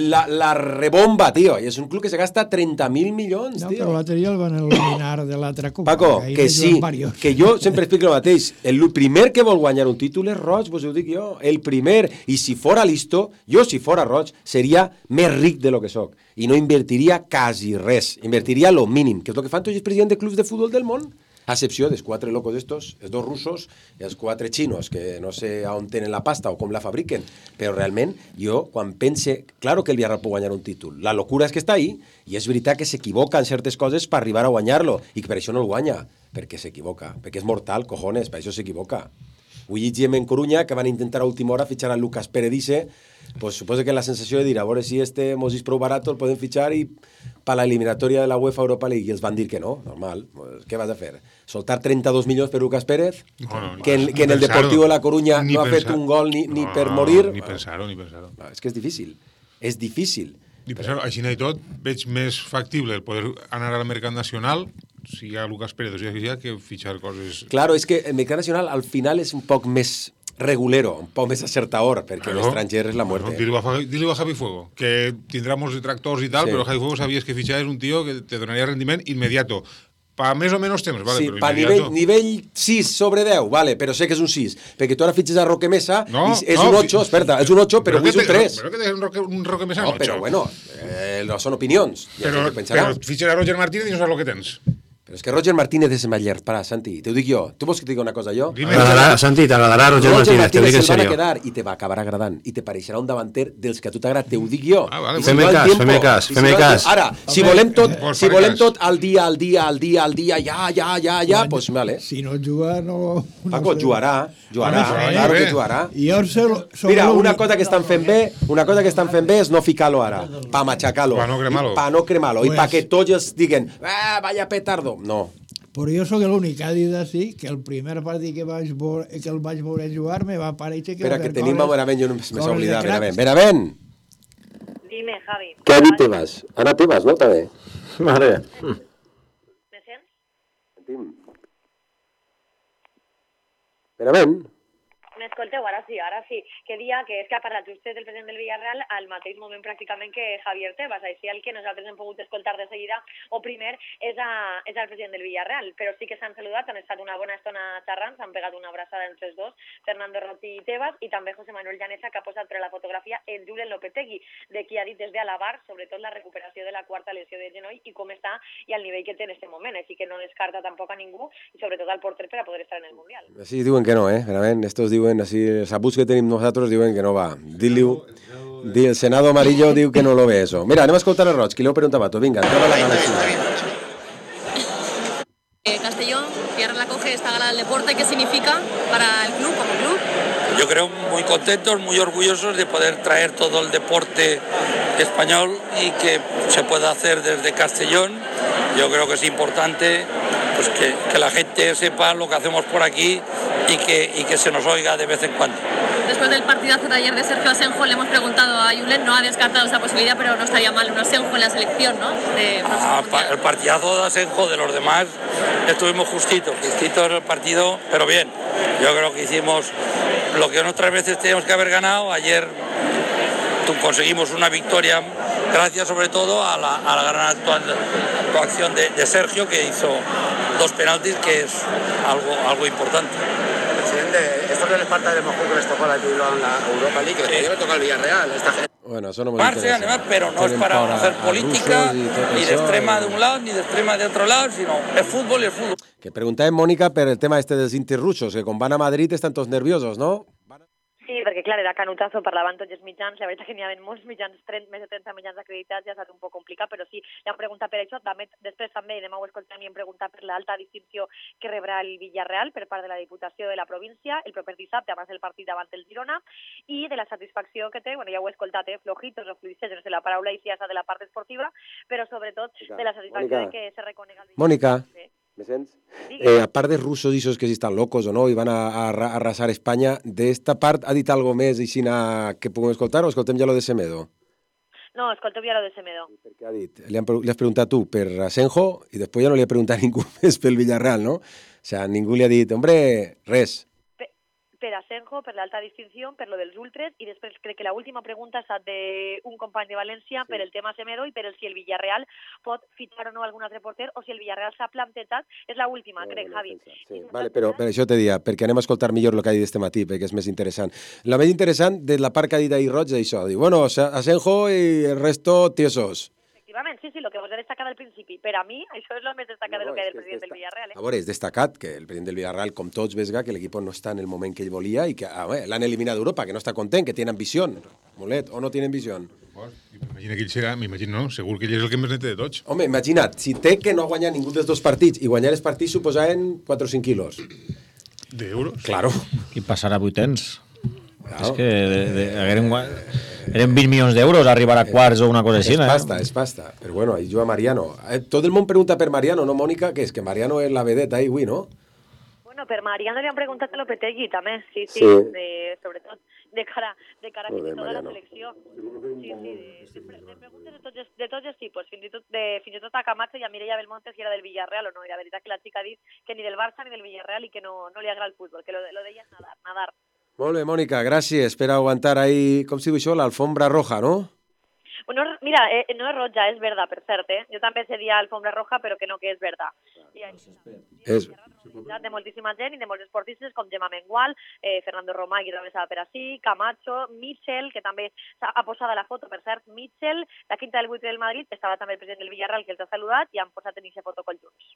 la rebomba, tio. I és un club que se gasta 30.000 milions, tio. No, però l'altre dia el van eliminar de l'altra Copa. Paco, que sí, que jo sempre explico el mateix. El primer que vol guanyar un títol és Roig, vos ho dic jo. El primer. I si fora listo, jo si fora Roig, seria més ric de lo que soc. I no invertiria quasi res. Invertiria lo mínim, que és el que fan tots els presidents de clubs de futbol del món. A excepció dels 4 locos d'estos, els 2 russos i els 4 xinos, que no sé on tenen la pasta o com la fabriquen, però realment jo, quan pense, claro que el Villarreal pot guanyar un títol, la locura és que està ahí, i és veritat que s'equivoca en certes coses per arribar a guanyar-lo, i que per això no el guanya, perquè s'equivoca, perquè és mortal, cojones, per això s'equivoca. Avui llegíem en Coruña que van intentar a última hora fitxar a Lucas Pérez Dice, pues suposo que la sensació de dir, a veure si mos és prou barato, el podem fitxar i per la eliminatòria de la UEFA Europa League, i els van dir que no, normal, pues, què vas a fer? Soltar 32 milions per Lucas Pérez? No, que en el Deportivo de la Coruña no ha fet un gol ni per morir? Ni pensar-ho. No, és que és difícil. És difícil. Ni pensar-ho. Així i tot, veig més factible el poder anar al mercat nacional, si hi ha Lucas Pérez o sigui que fitxar coses... Claro, és que el mercat nacional al final és un poc més regulero, un poc més acertador, perquè l'estranger és la muerte. Dile a Javi Fuego, que tindremos detractors i tal, sí. Però Javi Fuego sabies que fitxar és un tío que te donaria rendiment inmediato. Pa més o menys temps, vale, sí, però pa nivell 6 sobre 10, vale, però sé que és un 6, perquè tu ara fitxes a Roque Mesa, és un 8, espera, és un 8, però avui és un 3. Però que té un Roque Mesa no, 8. Però bueno, no són opinions. Però fitxes a Roger Martínez i no saps el que tens. Però és que Roger Martínez és Maller, para, Santi, t'ho dic jo. Tu vols que t'ho digui una cosa jo? Santi, t'agradarà Roger Martínez, t'ho dic en serio. serio. I te va acabar agradant, i te pareixerà un davanter dels que a tu t'agrada, t'ho dic jo. Vale, fem-me cas. Ara, si volem tot al dia, ja, pues vale. Si no juga, no... Paco, jugarà, claro que jugarà. Mira, una cosa que estan fent bé és no ficar-lo ara, pa matxacar-lo, pa no cremar-lo, i pa que tots els diguen, vaya petardo. No. Però jo sóc l'únic que ha dit així que el primer partit que el vaig veure jugar me va pareixer que... Espera, que tenim a Benavent, jo no m'he oblidat, Benavent. Dime, Javi. Què ha dit Tebas? Ara Tebas, no, també? Mare. Me sents? Sentim. Benavent? M'escolteu, ara sí. Que dia que és que ha parlat vostè del president del Villarreal al mateix moment pràcticament que Javier Tebas. Així el que nosaltres hem pogut escoltar de seguida o primer és el president del Villarreal. Però sí que s'han saludat, han estat una bona estona xerrant, s'han pegat una abraçada entre els dos, Fernando Rotti i Tebas, i també José Manuel Llaneza, que ha posat per la fotografia el Julen Lopetegui, de qui ha dit des d'alabar sobretot la recuperació de la quarta lesió de genoll i com està i el nivell que té en aquest moment. Així que no descarta tampoc a ningú i sobretot al porter per a poder estar en el Mundial. Sí, diuen que no, Realment, estos diuen, així, els abuts que tenim nosaltres diuen que no va. El Senado Amarillo diu que no lo ve eso. Mira, anem a escoltar a Roig, que li heu preguntat a tu. Vinga, entrava la gala. Castellón, Pierre Lacoge, esta gala del deporte, ¿qué significa para el club como club? Yo creo muy contentos, muy orgullosos de poder traer todo el deporte español y que se pueda hacer desde Castellón. Yo creo que es importante pues que la gente sepa lo que hacemos por aquí y que se nos oiga de vez en cuando. Después del partidazo de ayer de Sergio Asenjo, le hemos preguntado a Julen, no ha descartado esa posibilidad, pero no estaría mal un Asenjo en la selección, ¿no? El partidazo de Asenjo, de los demás, estuvimos justitos en el partido, pero bien. Yo creo que hicimos lo que otras veces teníamos que haber ganado. Ayer conseguimos una victoria gracias sobre todo a la gran actuación de Sergio, que hizo 2 penaltis, que es algo importante. Presidente, esto no les falta de mejor que les tocó la Europa League, que les podría haber tocado el Villarreal. Bueno, eso no me interesa. Pero no es para hacer política ni de extrema de un lado ni de extrema de otro lado, sino el fútbol y el fútbol. Que preguntàvem, Mònica, per el tema este dels interrussos, que quan van a Madrid estan tots nerviosos, no? Sí, perquè clar, era canutazo, parlaven tots els mitjans, la veritat que n'hi havia molts mitjans, més de 30 mitjans acreditats, ja ha estat un poc complicat, però sí, li han preguntat per això, després també anem a escoltar i hem preguntat per l'alta distinció que rebrà el Villarreal per part de la Diputació de la província el proper dissabte abans del partit davant el Girona, i de la satisfacció que té, bueno, ja ho he escoltat, flojitos o fluixers, no sé la paraula i si de la part esportiva, però sobretot de la satisfacció de que se reconega el Villarreal. Mònica, ¿me sents? A part de russos i que si estan locos o no i van a arrasar Espanya, d'esta part ha dit algo més que puguem escoltar o escoltem ja lo de Semedo? No, escoltem ja lo de Semedo. Què ha dit? Li has preguntat tu per Asenjo i després ja no li ha preguntat ningú més pel Villarreal, no? O sea, ningú li ha dit, hombre, res. Per Asenjo, per l'alta distinció, per lo dels ultres, i després crec que l'última pregunta ha estat d'un company de València per el tema Semedo i per si el Villarreal pot fitxar o no algun altre porter o si el Villarreal s'ha plantejat. És l'última, crec, Javi. Sí. Vale, però per això te dia, perquè anem a escoltar millor el que ha dit este matí, perquè és més interessant. La més interessant de la part que ha dit ahir Roig d'això, diu, bueno, Asenjo i el resto tiesos. Efectivament, sí, el que vos he destacat al principi. Per a mi, això és el més destacat del que del president del Villarreal. A veure, és destacat que el president del Villarreal, com tots, vesga que l'equip no està en el moment que ell volia i que l'han eliminat d'Europa, que no està content, que tiene ambició. Molet, o no tiene ambició? M'imagino que ell serà, no, segur que ell és el que més net de tots. Home, imagina't, si té que no ha guanyat ningú dels 2 partits i guanyar els partits suposaven 4 o 5 quilos. D'euros? Claro. I passar a vuitens. Claro. És que eren 20 milions d'euros arribar a quarts o una cosa així. És pasta. Però bueno, ahí juga Mariano. Tot el món pregunta per Mariano, ¿no, Mònica? Que és que Mariano és la vedeta ahí, avui, no? Bueno, per Mariano li han preguntat a Lopetegui, també. Sí. Sobretot de cara a que tota la selecció. Sí, de preguntes de tots els tipus, fins i tot a Camacho i a Mireia Belmonte si era del Villarreal o no. I la veritat que la xica ha dit que ni del Barça ni del Villarreal i que no li agrada el futbol, que lo d'ella és nadar. Molt bé, Mònica, gràcies per aguantar ahí, com si diu això, l'alfombra roja, no? Bueno, mira, no és roja, és verda, per cert, Jo també seria alfombra roja, però que no, que és verda. És de moltíssima gent i de molts esportistes, com Gemma Mengual, Fernando Romay, que també estava per ací, Camacho, Mitchell, que també ha posat a la foto, per cert, Mitchell, la quinta del 8 del Madrid, estava també el president del Villarreal, que els ha saludat, i han posat en aquesta foto junts.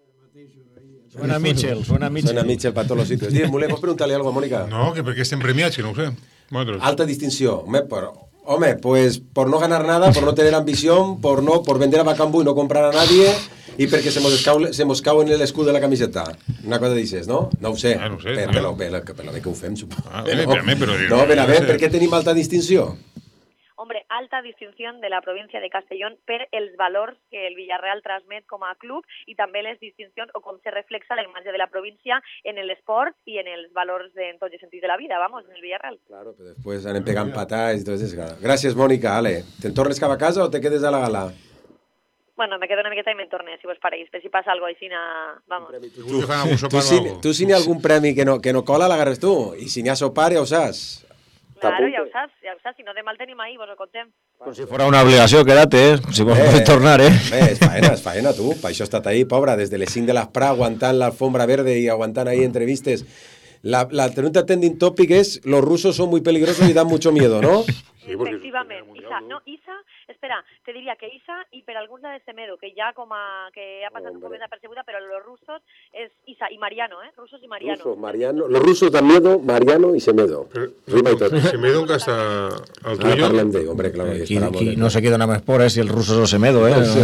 Suena Mitchell para todos los sitios. Mole, ¿puedes preguntarle algo a Mónica? No, que porque estén premiados, que no sé. Alta distinción. Hombre, pues por no ganar nada, por no tener ambición, por vender a Bacambu y no comprar a nadie, y porque se mos cau en el escut de la camiseta. Una cosa dices, no? No ho sé. No sé. Però bé que ho fem, suposo. No, ben a ver, per què tenim alta distinció? Hombre, alta distinción de la provincia de Castellón per els valors que el Villarreal transmet com a club i també les distincions o com se reflexa la imatge de la província en l'esport i en els valors en tots els sentits de la vida, vamos, en el Villarreal. Claro, però després anem pegant patades i tot això. Gràcies, Mònica, ale. Te'n tornes cap a casa o te quedes a la gala? Bueno, me quedo una miqueta i me'n torne, si vos pareix. Per si passa alguna cosa així, vamos. Tu si n'hi ha algun premi que no cola, l'agarres tu. I si n'hi ha sopar, ja ho saps. Claro, ja ho saps. Si no de mal tenim ahí, vos ho contem. Com si fora una obligació, quédate, si vols tornar, És faena, tu. Per això has estat ahí, pobra, des de les 5 de l'Asprà, aguantant l'alfombra verde i aguantant ahí entrevistes. La pregunta trending topic es: los rusos son muy peligrosos y dan mucho miedo, ¿no? Efectivament. Isa, espera, te diria que Isa i per alguns de Semedo, que ja que ha passat un poc desapercebuda, però los rusos és Isa i Mariano, Rusos i Mariano. Los rusos dan miedo, Mariano y Semedo. Rima y todo. Semedo encara està al tuyo. Parlem d'ell, hombre, claro. No sé qui dona més por, si el ruso o Semedo,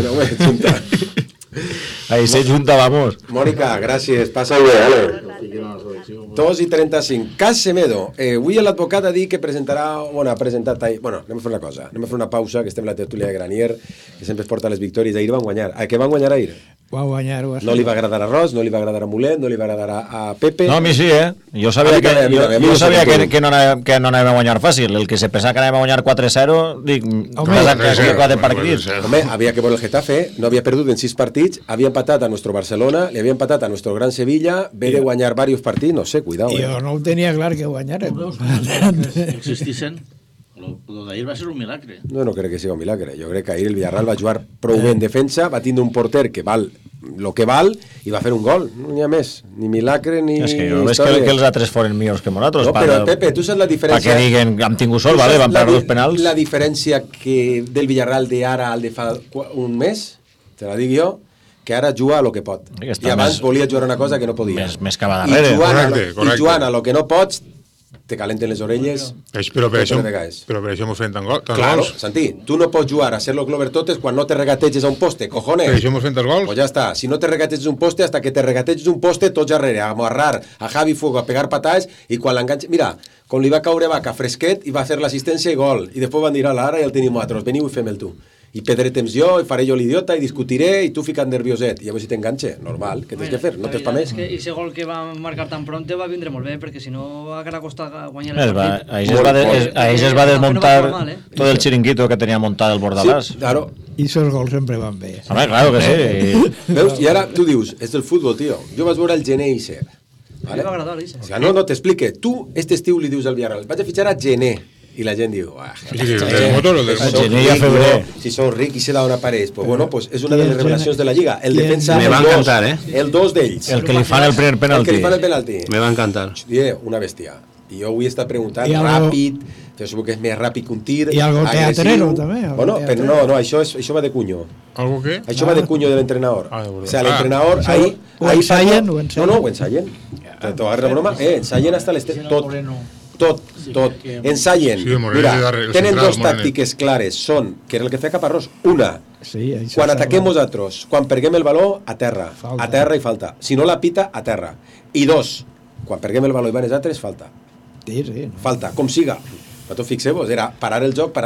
Ahí se junta, vamos. Mónica, gràcies, passa bé, vale. 2:35. Cas Semedo. Avui l'advocat ha dit que presentarà... Bueno, ha presentat... Bueno, anem a fer una cosa. Anem a fer una pausa, que estem a la tertúlia de Granier, que sempre es porta les victòries. Ahir van guanyar. A què van guanyar ahir? Van guanyar. No li va agradar a Ros, no li va agradar a Mulet, no li va agradar a Pepe... No, a mi sí, Jo sabia que no anàvem a guanyar fàcil. El que se pensava que anàvem a guanyar 4-0, dic... Home, havia que veure el Getafe, no havia perdut en 6 partits, havia empatat a nuestro Barcelona, li havia empatat a nuestro Gran Sevilla, ve de guanyar varios partits, no sé, cuidado. Jo no ho tenia clar que guanyaren. Existissin. Lo d'ahir va ser un milagre. No crec que sigui un milagre. Jo crec que ahir el Villarreal va jugar prou bé en defensa, va tindre un porter que val lo que val i va fer un gol. No n'hi ha més. Ni milagre ni... És que jo veig que els altres foren millors que nosaltres. No, però Pepe, tu saps la diferència... Perquè diguen, hem tingut sol, vale, van perdre 2 penals. La diferència que del Villarreal d'ara al de fa un mes, te la dic jo, que ara juga a lo que pot. I abans volia jugar una cosa que no podia. Més que va darrere. I jugant a lo que no pots, te calenten les orelles. Però per això m'ho fem tan gols. Claro, Santi, tu no pots jugar a ser lo Glover totes quan no te regateges a un poste, cojones. Per això m'ho fem tants gols. Pues ja està, si no te regateges un poste, hasta que te regateges un poste, tots arrere, a amarrar a Javi Fuego, a pegar patades, i quan l'enganxa... Mira, com li va caure Vaca fresquet, i va fer l'assistència i gol, i després van dir, ara ja el tenim altres, veniu i fem-el tu. I perdré temps jo, i faré jo l'idiota, i discutiré, i tu ficat nervioset. I llavors si t'enganxe, normal, què tens que fer? No tens pa més. És que aquest gol que va marcar tan pronte va vindre molt bé, perquè si no haguera costat guanyar el partit. Ahí es va desmuntar tot el chiringuito que tenia muntat el Bordalàs. Sí, claro. I esos gols sempre van bé. Home, claro que sí. Veus? I ara tu dius, és del futbol, tio. Jo vaig veure el Gené i Ser. Vale? Va agradar l'Issa. O sea, no t'explique. Tu, este estiu li dius al Villarreal, vaig a fitxar a Gené. I la gent diu, si son ric i se da una pareix. Pues bueno, pues és una de les revelacions de la Lliga. El defensa, me va encantar, el 2 d'ells. El que li fan el primer penalti. Me va encantar. Una bèstia. I jo avui he estat preguntant, ràpid, jo suposo que és més ràpid que un tir. I algo teatrero, també. Bueno, però no, això va de Cuño. ¿Algo qué? Això va de Cuño de l'entrenador. O sea, l'entrenador ahí... Ho ensayen? No, ho ensayen. T'ho agarra broma. Ensayen hasta tot. Ensayen. Mira, tenen 2 tàctiques clares. Són, que era el que feia Caparrós, una, quan ataquem nosaltres, quan perguem el baló, a terra i falta. Si no la pita, a terra. I 2, quan perguem el baló i van els altres, falta. Falta, com siga. Nosaltres fixeu-vos, era parar el joc.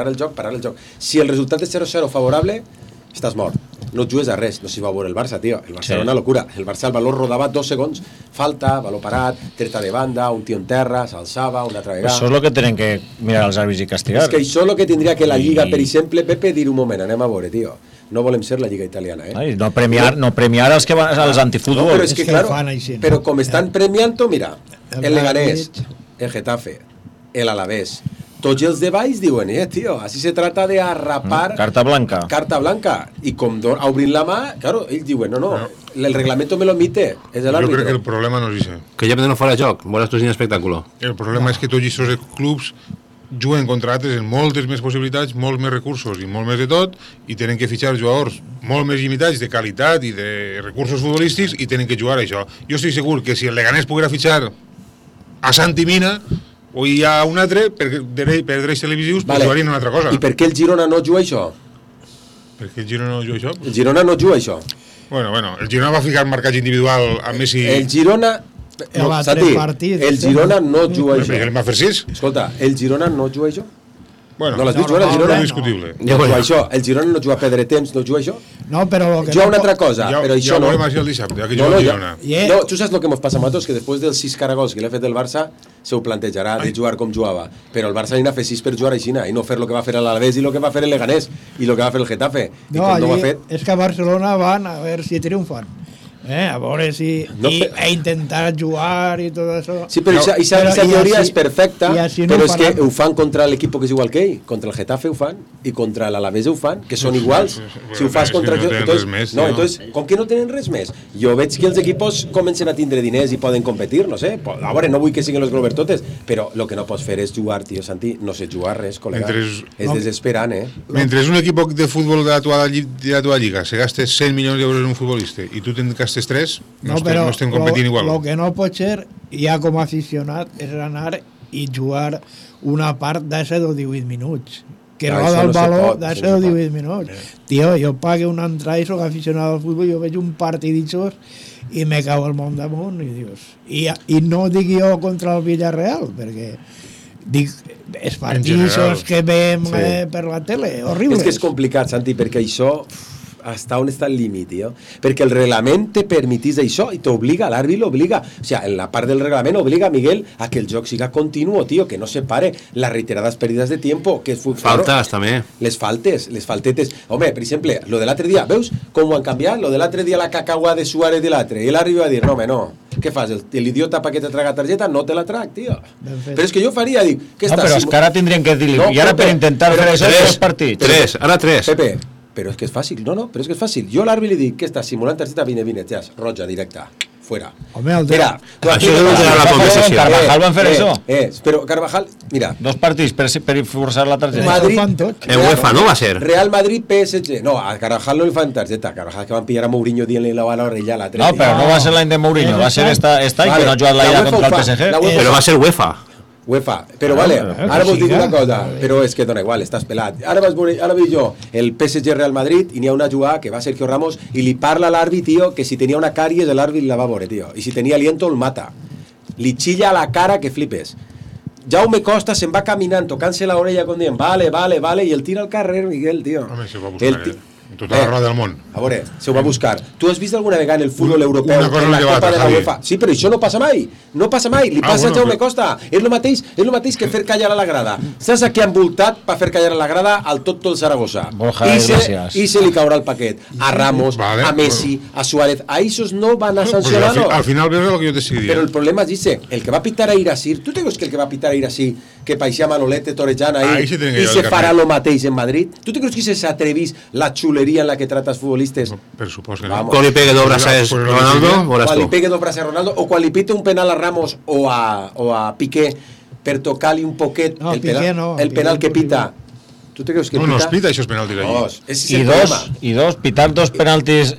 Si el resultat és 0-0 favorable, estàs mort. No et jugues a res. No s'hi va veure el Barça, tio. El Barça era una locura. El Barça, el valor rodava 2 segons, falta, valor parat, treta de banda, un tio en terra, s'alçava, una altra vegada. Això és el que tenen que mirar els àrbits i castigar. És que això és el que tindria que la Lliga, per exemple, Pepe, dir un moment, anem a veure, tio. No volem ser la Lliga italiana, No premiar els que van als antifútbol. No, però és que, claro, però com estan premiant-ho, mira, el Leganés, el Getafe, el Alavés, tots els de baix diuen, tio, així se trata de arrapar... Carta blanca. I com obrint la mà, claro, ells diuen, no, el reglamento me lo emite, és l'àrbitro. Jo crec que el problema no és això. Que ja no fora de joc, veuràs tu sin espectáculo. El problema és que tots aquests clubs juguen contra altres en moltes més possibilitats, molts més recursos i molt més de tot, i tenen que fitxar jugadors molt més limitats de qualitat i de recursos futbolístics i tenen que jugar a això. Jo estic segur que si el Leganés poguera fitxar a Santi Mina o hi ha un altre, per drets televisius, jugarien una altra cosa. I per què el Girona no juga això? Per què el Girona no juga això? El Girona no juga això. Bueno, el Girona va ficar marcatge individual a Messi... El Girona... No, Santi, el Girona no juga això. El va fer 6. Escolta, el Girona no juga això? Bueno, no l'has vist jugar al Girona? No, discutible. No juga això. El Girona no juga a perdre temps, no juga això? No, però... Juga una altra cosa, però això no. Ja ho veurem així el dissabte, que juga al Girona. No, tu saps el que ens passa a nosaltres? Que després dels 6 caragols que l'ha fet el Barça, se ho plantejarà de jugar com jugava. Però el Barça li n'ha fet 6 per jugar així, i no fer el que va fer l'Alavés i el que va fer el Leganés i el que va fer el Getafe. No, allí és que a Barcelona van a veure si triomfan. A veure si... a intentar jugar i tot això. Sí, però aquesta teoria és perfecta, però és que ho fan contra l'equip que és igual que ell. Contra el Getafe ho fan i contra l'Alavés ho fan, que són iguals. Si ho fas contra... No, entonces, com que no tenen res més? Jo veig que els equipos comencen a tindre diners i poden competir, no sé. A veure, no vull que siguin els Glover totes, però el que no pots fer és jugar, tio Santi. No sé jugar res, col·lega. És desesperant, Mentre un equip de futbol de la tua lliga se gastes 100 milions d'euros en un futbolista i tu te'n gastes 3, no estem competint igual. El que no pot ser, ja com a aficionat, és anar i jugar una part d'ese de 18 minuts. Que roda el baló d'ese de 18 minuts. Tio, jo pague una entrada i soc aficionat al futbol, jo veig un partiditxos i me cau el món damunt i dius... I no dic jo contra el Villarreal, perquè dic els partiditxos que veiem per la tele, horribles. És que és complicat, Santi, perquè això... hasta on està el límit, tio? Perquè el reglament te permetís això i t'obliga, l'àrbit l'obliga. O sigui, en la part del reglament obliga a Miguel a que el joc siga continuo, tio, que no se pare las reiteradas pérdidas de tiempo, que és faltes, també. Les faltetes. Home, per exemple, lo de l'altre dia, veus com ho han canviat? Lo de l'altre dia, la cacagua de Suárez de l'altre, i l'àrbit va dir, no, home, no. Què fas? L'idiota pa que te traga targeta no te la trac, tio. Però és que jo faria, dic... No, però és que ara tindrien que dir-li, i ara per intentar fer això els partits. Ara 3. Pepe, però és que és fàcil, però és que és fàcil. Jo a l'àrbit li dic que està simulant targeta, vine, ja, roja, directa, fuera. Home, mira, això deu de la conversació. Carvajal van fer això. Però Carvajal, mira... 2 partits per forçar la targeta. Madrid, UEFA no va ser. Real Madrid, PSG... No, a Carvajal no li fan targeta. Carvajal que van pillar a Mourinho dient-li la bala orella a l'altre. No, però no va ser l'any de Mourinho, va ser esta i que no ha jugat la ira contra el PSG. Però va ser UEFA. Però vale, ara vos dic una cosa, però és que dona igual, estàs pelat. Ara veig jo el PSG Real Madrid i n'hi ha una jugada que va Sergio Ramos i li parla a l'àrbit, tio, que si tenia una càries l'àrbit la va veure, tio, i si tenia aliento el mata. Li xilla a la cara que flipes. Jaume Costa se'n va caminant, tocant-se l'orella com dient, vale, i el tira al carrer, Miguel, tio. Home, se va buscar, tota la roda del món. A veure, se ho va buscar. Tu has vist alguna vegada en el futbol europeu en la Copa de la UEFA? Sí, però això no passa mai. No passa mai. Li passa a Jaume Costa. És el mateix que fer callar a la grada. Saps a què han voltat per fer callar a la grada al tot el Zaragoza? I se li caurà el paquet. A Ramos, a Messi, a Suárez. A ells no van a sancionar-lo. Al final veus el que jo t'estic dient. Però el problema és dice, el que va pitar a Irasir, tu te creus que el que va pitar a Irasir, que paixia Manolete torejant ahí, i se farà lo mateix en Madrid? Tu te creus que se s'atrevís la xuleria en la que trata els futbolistes? Per supost que no. Quan li pegue 2 braços a Ronaldo, quan li pegue 2 braços a Ronaldo, o quan li pite un penal a Ramos o a Piqué per tocar-li un poquet el penal que pita. Tu te creus que pita? No es pita això, els penaltis allí. I dos, pitar 2 penaltis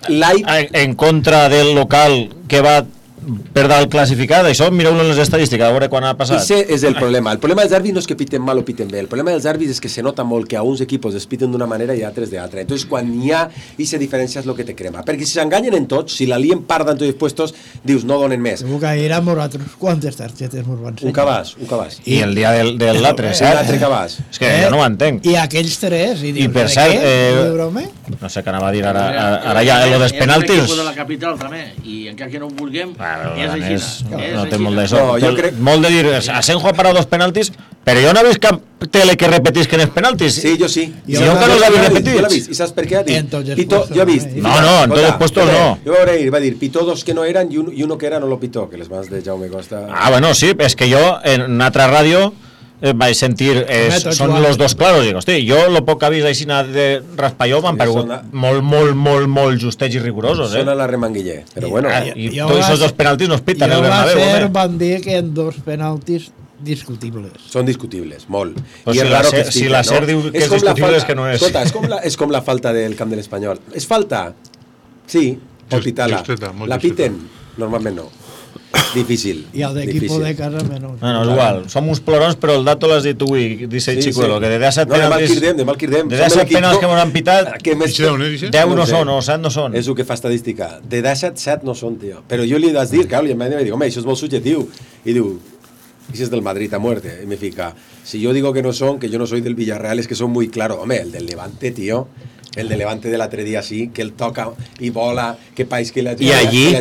en contra del local que va per dalt classificat, això mireu-lo en les estadístiques, a veure quan ha passat. Ese és el problema. El problema dels àrbits no és que piten mal o piten bé. El problema dels àrbits és que se nota molt que a uns equipos es piten d'una manera i a altres d'altra. Entonces, quan hi ha aquesta diferència és el que te crema. Perquè si s'enganyen en tots, si la lien part en tots els puestos, dius, no donen més. Segur que hi ha nosaltres quantes targetes ens van ser. Un cabàs. I el dia de l'altre, cert? L'altre cabàs. És que jo no ho entenc. I aquells 3, i dius, per cert, no sé què anava a dir ara ja, lo dels penaltis... És l'equip de la capital també, i encara que no ho vulguem, és així. No té molt d'això. Molt de dir, Asenjo ha parat 2 penaltis, però jo no he vist cap tele que repetisquen els penaltis. Sí, jo sí. Jo no l'he repetit. Jo l'he vist. I saps per què? Pito, jo he vist. No, en tots els puestos no. Jo va dir, pitó 2 que no eren i uno que era no lo pitó, que les mans de Jaume Costa... Bueno, sí, és que jo en una altra ràdio vaig sentir, són los 2 claros, dic, hosti, jo lo poc que he vist així de Raspalló m'han paregut molt justets i rigorosos, Sona la remanguiller, però bueno. I tots aquests 2 penaltis no es piten el Bernabéu, home. Van dir que en 2 penaltis discutibles. Són discutibles, molt. I si la SER diu que és discutible és que no és. Escolta, és com la falta del camp de l'Espanyol. És falta? Sí, pot pitar-la. La piten? Normalment no. Difícil. I el d'equipo de casa menys. No, és igual. Som uns plorons, però el dato l'has dit avui, dice Chicuelo, que de 17 penaltis... De mal quirdem. De 17 penals que m'han pitat, 10 no són, o 7 no són. És el que fa estadística. De 17, 7 no són, tio. Però jo li he de dir, clar, i em va dir, home, això és molt subjectiu. I diu, ese es del Madrid a muerte. Y me fica, si yo digo que no son, que yo no soy del Villarreal, es que son muy claros. Hombre, el del Levante, tío. El de Levante de l'altre dia sí, que el toca i vola, que país que la gent... I allí,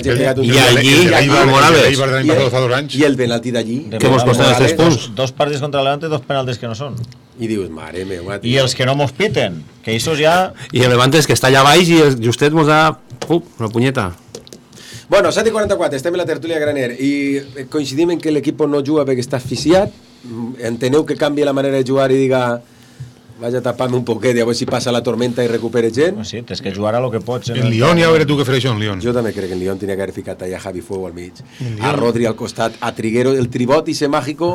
i el penalti d'allí. Que mos costen els 3 punts. Dos partits contra Levante i 2 penaltis que no són. I dius, mare meva, I els que no mos piten, que això ja... I el Levante és que està allà baix i el Justet mos da... una punyeta. Bueno, 7:44, estem en la tertúlia Graner i coincidim en que l'equip no juga perquè està asfixiat. Enteneu que canvia la manera de jugar i diga... Vaja a tapar-me un poquet i a veure si passa la tormenta i recupera gent. Sí, tens que jugar a lo que pots. En Lyon ja veuré tu què faré això, en Lyon. Jo també crec que en Lyon tenia que haver ficat allà Javi Fuego al mig, a Rodri al costat, a Triguero, el tribote mágico,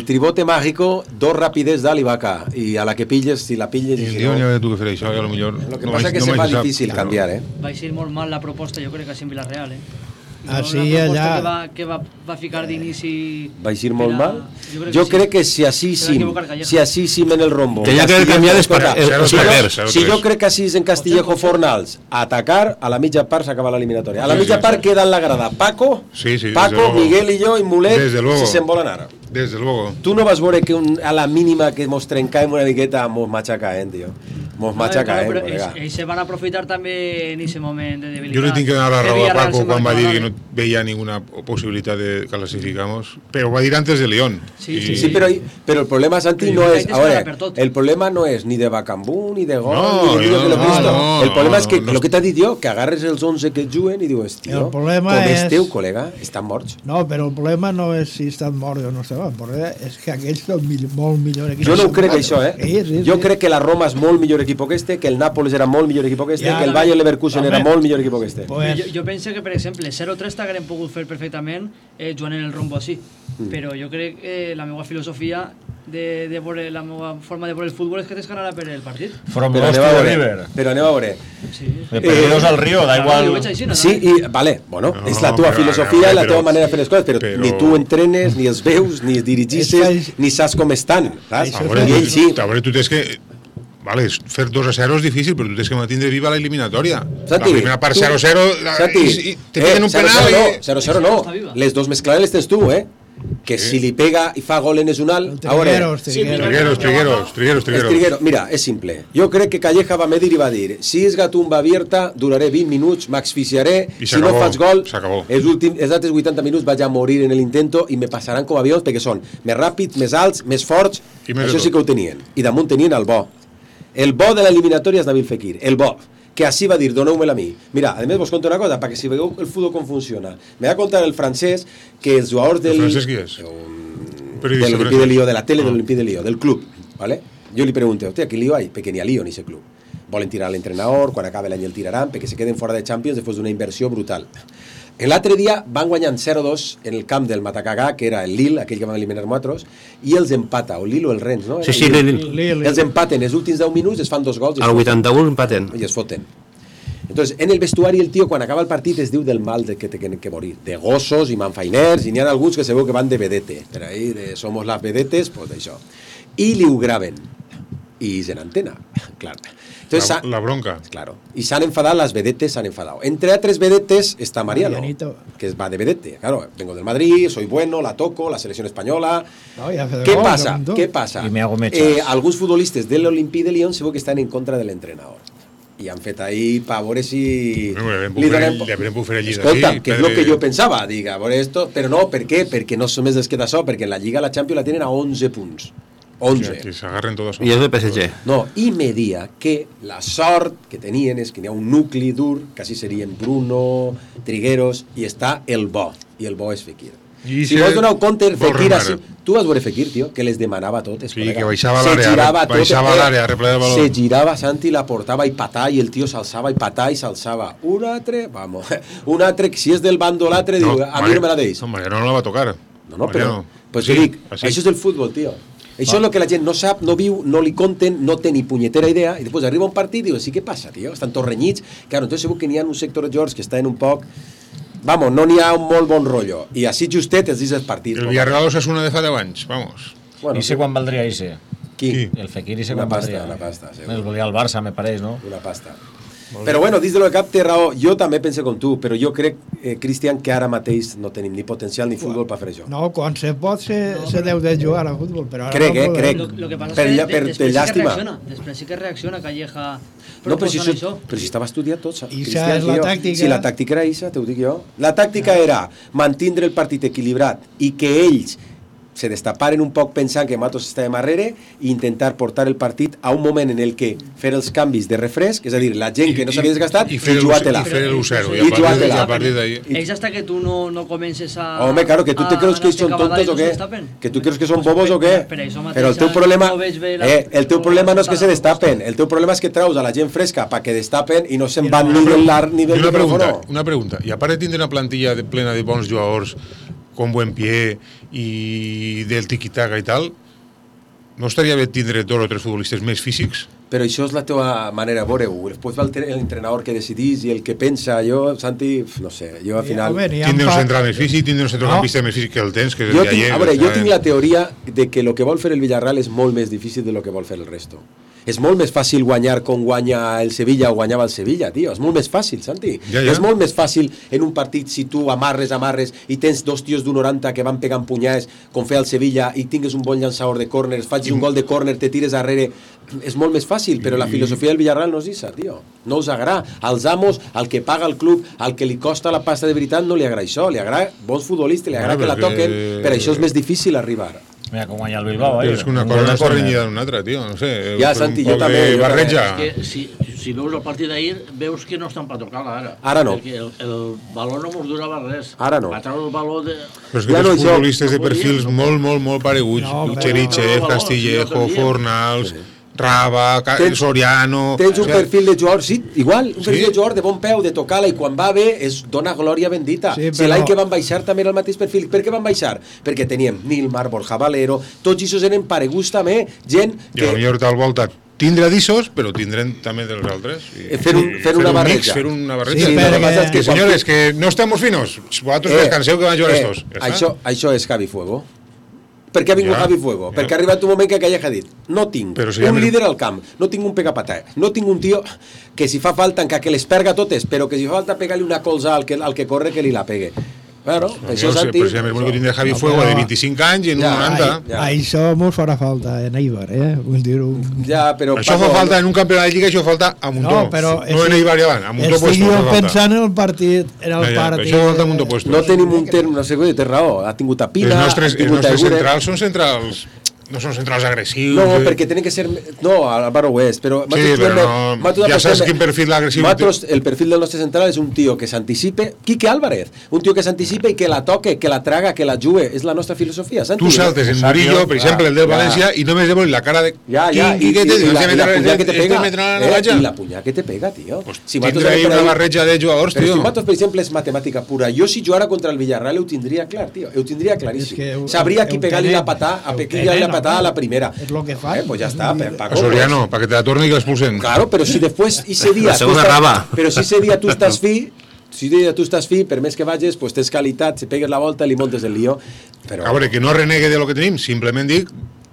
dos rapidez dalt i vaca, i a la que pilles, si la pilles... En Lyon ja veuré tu què faré això, a lo millor... Lo que passa que se fa difícil canviar, Va ser molt mal la proposta, jo crec que en Villarreal, Així allà... que va ficar d'inici... Va ser molt mal? Jo crec que si així en el rombo... Tenia que canviar els parters. Si jo crec que així en Castillejo Fornals a atacar, a la mitja part s'acaba l'eliminatòria. A la mitja part queda en la grada Paco, Miguel i jo i Mulet, si se'n volen ara. Desde luego. Tu no vas veure que a la mínima que mos trencàvem una miqueta mos matxacaem, tio. Mos matxacaem, colega. Ells se van aprofitar també en aquest moment de debilitat. Jo li tinc que donar la raó a Paco quan va dir que no veia ninguna possibilitat de clasificamos, però va dir antes de Lyon. Sí, però el problema, Santi, no és... A veure, el problema no és ni de Bacambú, ni de gol, ni de que lo visto. El problema és que, el que t'ha dit jo, que agarres els 11 que juguen i dius, tio, com esteu, col·lega, estan morts. No, però el problema no és si estan morts o no estan morts, és que aquells són molt millor equip. Jo no ho crec, això, Jo crec que la Roma és molt millor equip que este, que el Nàpoles era molt millor equip que este, que el Bayer Leverkusen era molt millor equip que este. Jo penso que, per exemple, 0-3 t'haguem pogut fer perfectament jugant en el rombo així, però jo crec que la meva filosofia de veure la meva forma de veure el futbol és que tens que anar a per el partit. Però anem a veure. De perdidos al río, da igual. Sí, vale, bueno, és la teva filosofia i la teva manera de fer les coses, però ni tu entrenes, ni els veus, ni els dirigisses, ni saps com estan. I ells sí. Tu tens que... Vale, fer 2-0 és difícil, però tu tens que mantindre viva l'eliminatòria. La primera part 0-0 i te piden un penal. 0-0 no, les dos més clares les tens tu, que si li pega i fa gol en Esunal... Trigueros. Mira, és simple. Jo crec que Calleja va medir i va dir, si és gatumba abierta, duraré 20 minuts, m'asfixiaré, si no faig gol, els altres 80 minuts vaig a morir en l'intento i me passaran com avions perquè són més ràpids, més alts, més forts, això sí que ho tenien. I damunt tenien el bo. El bo de l'eliminatòria és Nabil Fekir, el bo, que així va dir, doneu-me-la a mi. Mira, a més vos conto una cosa, perquè si veieu el futbol com funciona. Me va contar el francès que els jugadors del... El francès qui és? De l'Olimpí de Lió, de la tele de l'Olimpí de Lió, del club, ¿vale? Jo li pregunto, hòstia, ¿qué lío hay? Perquè n'hi ha lío en ese club. Volen tirar a l'entrenador, quan acabe l'any el tiraran, perquè se queden fora de Champions després d'una inversió brutal. L'altre dia van guanyant 0-2 en el camp del Matacagà, que era el Lille, aquell que van eliminar nosaltres, i els empata, o el Lille o el Rennes, no? Sí, Lille. Els empaten, els últims 10 minuts es fan 2 gols. Al 81 empaten. I es foten. Entonces, en el vestuari el tío, quan acaba el partit, es diu del mal de que tenen que morir. De gossos i manfainers, i n'hi ha alguns que se veu que van de vedete. Per ahí, de somos las vedetes, pues d'això. I li ho graven. I és en antena, clar. Entonces, la bronca. Claro. Y se han enfadado, las vedetes se han enfadado. Entre otras vedetes está Mariano, que va de vedete. Claro, vengo del Madrid, soy bueno, la toco, la selección española. ¿Qué pasa? Y me hago mechas. Algunos futbolistas del Olympique de Lyon se ve que están en contra del entrenador. I han fet ahí pa veure si... Escolta, que és el que jo pensava, diga, a veure esto, però no, per què? Perquè no només es queda això, perquè en la Lliga la Champions la tenen a 11 punts. 11. Que s'agarren tots. I és del PSG. No, i me dia que la sort que tenien és que n'hi ha un nucli dur, quasi serien Bruno, Trigueros, i està el bo, i el bo és Fekir. Si vols donar un compte, Fekir, tu vas veure Fekir, tio, que les demanava totes. Sí, que baixava l'àrea, replegava el valor. Se girava, Santi, la portava i patà, i el tio s'alçava i patà i s'alçava. Un altre, un altre, si és del bando l'altre, diu, a mi no me la deix. No, Mariano no la va tocar. No, però, pues dic, això és el futbol, tio. Això és el que la gent no sap, no viu, no li conten, no té ni punyetera idea, i després arriba un partit i diu, sí, què passa, tio? Estan tots renyits. Claro, entonces segur que n'hi ha un sector de jugadors que estan un poc... Vamos, no n'hi ha un molt bon rotllo. I així justet els dius el partit. El Villarreal és una de fa 10 anys, vamos. Bueno, I sé quan valdria Ise. Qui? El Fekir i sé quan valdria. Una pasta, el volia al Barça, me pareix, no? Una pasta. Però bueno, dins de lo de cap té raó, jo també penso com tu, però jo crec, Cristian, que ara mateix no tenim ni potencial ni futbol per fer això. No, quan se pot se deu de jugar a futbol, però ara crec, no crec. Lo que passa és que després sí que reacciona Calleja no, però si estava estudiat tot, Cristian, la tàctica... Si la tàctica era això, t'ho dic jo. La tàctica era mantindre el partit equilibrat i que ells se destaparen un poc pensant que Matos estava darrere i intentar portar el partit a un moment en el que fer els canvis de refresc, és a dir, la gent que no s'havia desgastat, i jugar-te-la. I fer l'1-0, i a partir d'ahí... Ells hasta que tu no comences a... Home, claro, que tu te creus que ells són tontos o què? Que tu creus que són bobos o què? Però el teu problema... El teu problema no és que se destapen, el teu problema és que traus a la gent fresca perquè destapen i no se'n van ni del micrófono. Una pregunta, i a part de tindre una plantilla plena de bons jugadors con buen pie i del tiquitaca i tal, no estaria bé tindre 2 o 3 futbolistes més físics? Però això és la teva manera, veureu. Després va l'entrenador que decidís i el que pensa. Jo, Santi, no sé, jo al final... Tindre un central més físic, tindre un centrocampista més físic que el tens, que és el Gallego. A veure, jo tinc la teoria de que el que vol fer el Villarreal és molt més difícil de lo que vol fer el resto. És molt més fàcil guanyar com guanya el Sevilla o guanyava el Sevilla, tio. És molt més fàcil, Santi. És molt més fàcil en un partit si tu amarres i tens 2 tios d'1,90 que van pegant punyades com fer el Sevilla i tingues un bon llançador de córners, facis un gol de córner, te tires darrere. És molt més fàcil, però la filosofia del Villarreal no és això, tio. No us agrada. Als amos, al que paga el club, al que li costa la pasta de veritat, no li agrada això. Li agrada bons futbolistes, li agrada que la toquen, per això és més difícil arribar. Mira com guanya el Bilbao, és que una cosa no està renyida d'una altra, tio, no sé. Ja, Santi, jo també. És que si veus el partit d'ahir, veus que no estan per tocar-la ara. Ara no. Perquè el baló no mos durava res. Ara no. Va treure el baló de... Però és que tens futbolistes de perfils molt pareguts. Cherichev, Castillejo, Fornals... Raba, Soriano... Tens un perfil de jugador, sí, igual, un perfil de jugador de bon peu, de tocar-la, i quan va bé dona glòria bendita. Si l'any que van baixar també era el mateix perfil. Per què van baixar? Perquè teníem Nilmar, Borja Valero, tots aquests eren pareguts també, gent que... I potser tal volta tindrà d'issos, però tindrem també dels altres. Fer una barreja. Fer una barreja. Que, senyores, que no estamos finos. Vosaltres descanseu que van jugar estos. Això és Javi Fuego. Per què ha vingut Javi Fuego? Perquè ha arribat un moment que Calleja ha dit no tinc un líder al camp, no tinc un pegapatà, no tinc un tio que si fa falta encara que les perga totes, però que si fa falta pegar-li una colza al que corre que li la pegue. Bueno, això és Però si a més vol que tindre Javi Fuego de 25 anys i en un 90. Això mos farà falta en Eibar, vull dir-ho. Això fa falta en un campionat de Lliga, això falta a Muntó. No en Eibar i avant, a Muntó puesto. Estic pensant en el partit. Això falta a Muntó puesto. No tenim un terme, no sé, té raó. Ha tingut a Pina, els nostres centrals són centrals... No són centrals agressius. No, perquè tenen que ser... No, Álvaro ho és, però... Sí, però no... Ja saps quin perfil agressiu... El perfil del nostre central és un tio que s'anticipe... Quique Álvarez, un tio que s'anticipe i que la toque, que la traga, que la jugue. És la nostra filosofia, Santi. Tu saltes en Murillo, per exemple, el del València, i només de la cara de... I la punyà que te pega. I la punyà que te pega, tio. Tindrà ahí una barreja de jugadors, tio. Però si Matos, per exemple, és matemàtica pura. Jo, si jugara contra el Villarreal, ho tindria clar, tio. Ho tindria claríssim. Sabria qui pegar-li la patà, a pegar-li la patà a la primera. Es lo que fa. Pues ya está, Paco. Soriano, para que te la torne y que expulsen. Claro, pero si después ese día... Pero si ese día tú estás fi, per més que vagis, pues tens qualitat, si pegues la volta, li montes el lío. Però... A veure, que no renegue de lo que tenim, simplement dic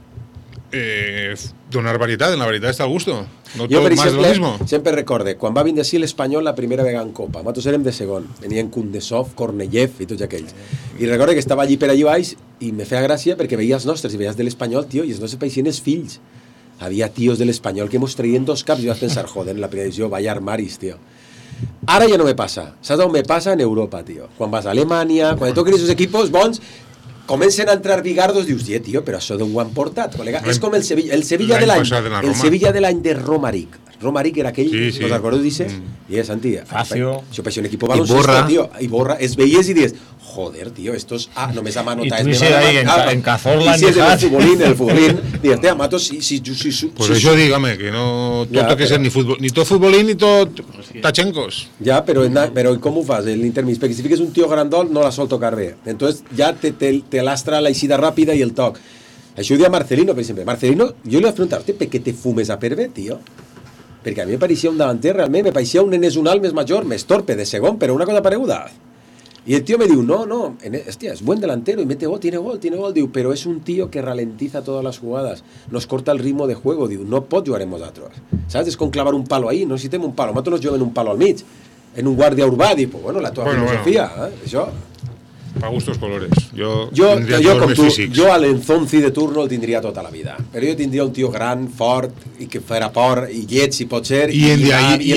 donar varietat, en la varietat està al gusto. No jo, per exemple, lo sempre recorde, quan va vindre així l'Espanyol la primera vegada en Copa, nosaltres érem de segon, venien Kundesov, Korneyev i tots aquells. I recorde que estava allí per allí baix i me feia gràcia perquè veia els nostres i veies de l'Espanyol, tio, i els nostres païsien els fills. Havia tios de l'Espanyol que mos traien 2 caps i vas pensar, joder, en la primera edició, vaya armaris, tio. Ara ja no me passa. Saps on me passa? En Europa, tio. Quan vas a Alemanya, quan toquen aquests equipos bons, comencen a entrar bigardos, dius, tio, però això d'on ho han portat, col·lega? És com el Sevilla de l'any de Romaric. Romaric era aquell, ¿os acordáis dice? Y es Santi, Facio, yo pensé un equipo baloncesto, tío, y Borra, es veías y dices, joder, tío, estos no me llama nota, es en Cazorla, y el futbolín, dices, te amato si pues això dígame que no tot que ser ni tot futbolín ni tot tachencos. Ya, pero ¿cómo fas el intermis? Perquè si fiques un tío grandol no la sol tocar bé. Entonces ya te lastra la eixida ràpida i el toc. Això ho dia Marcelino, per exemple. Marcelino, jo li vaig preguntar, per què te fumes a per bé, tio? Perquè a mi me pareixia un davanter, realment, me pareixia un enesunal més major, més torpe, de segon, però una cosa pareguda. Y el tío me diu, no, hostia, es buen delantero y mete gol, tiene gol, diu, pero es un tío que ralentiza todas las jugadas, nos corta el ritmo de juego, diu, no pot jugar en vosaltres. ¿Sabes? Es con clavar un palo ahí, no necessitem un palo, nosaltres nos juguem un palo al mig, en un guàrdia urbà, diu, pues bueno, la tua filosofia, això... Pa gustos colores. Jo com tu, jo a l'Enzonzi de turno el tindria tota la vida, però jo tindria un tio gran, fort, i que farà por, i lleig, si pot ser, i en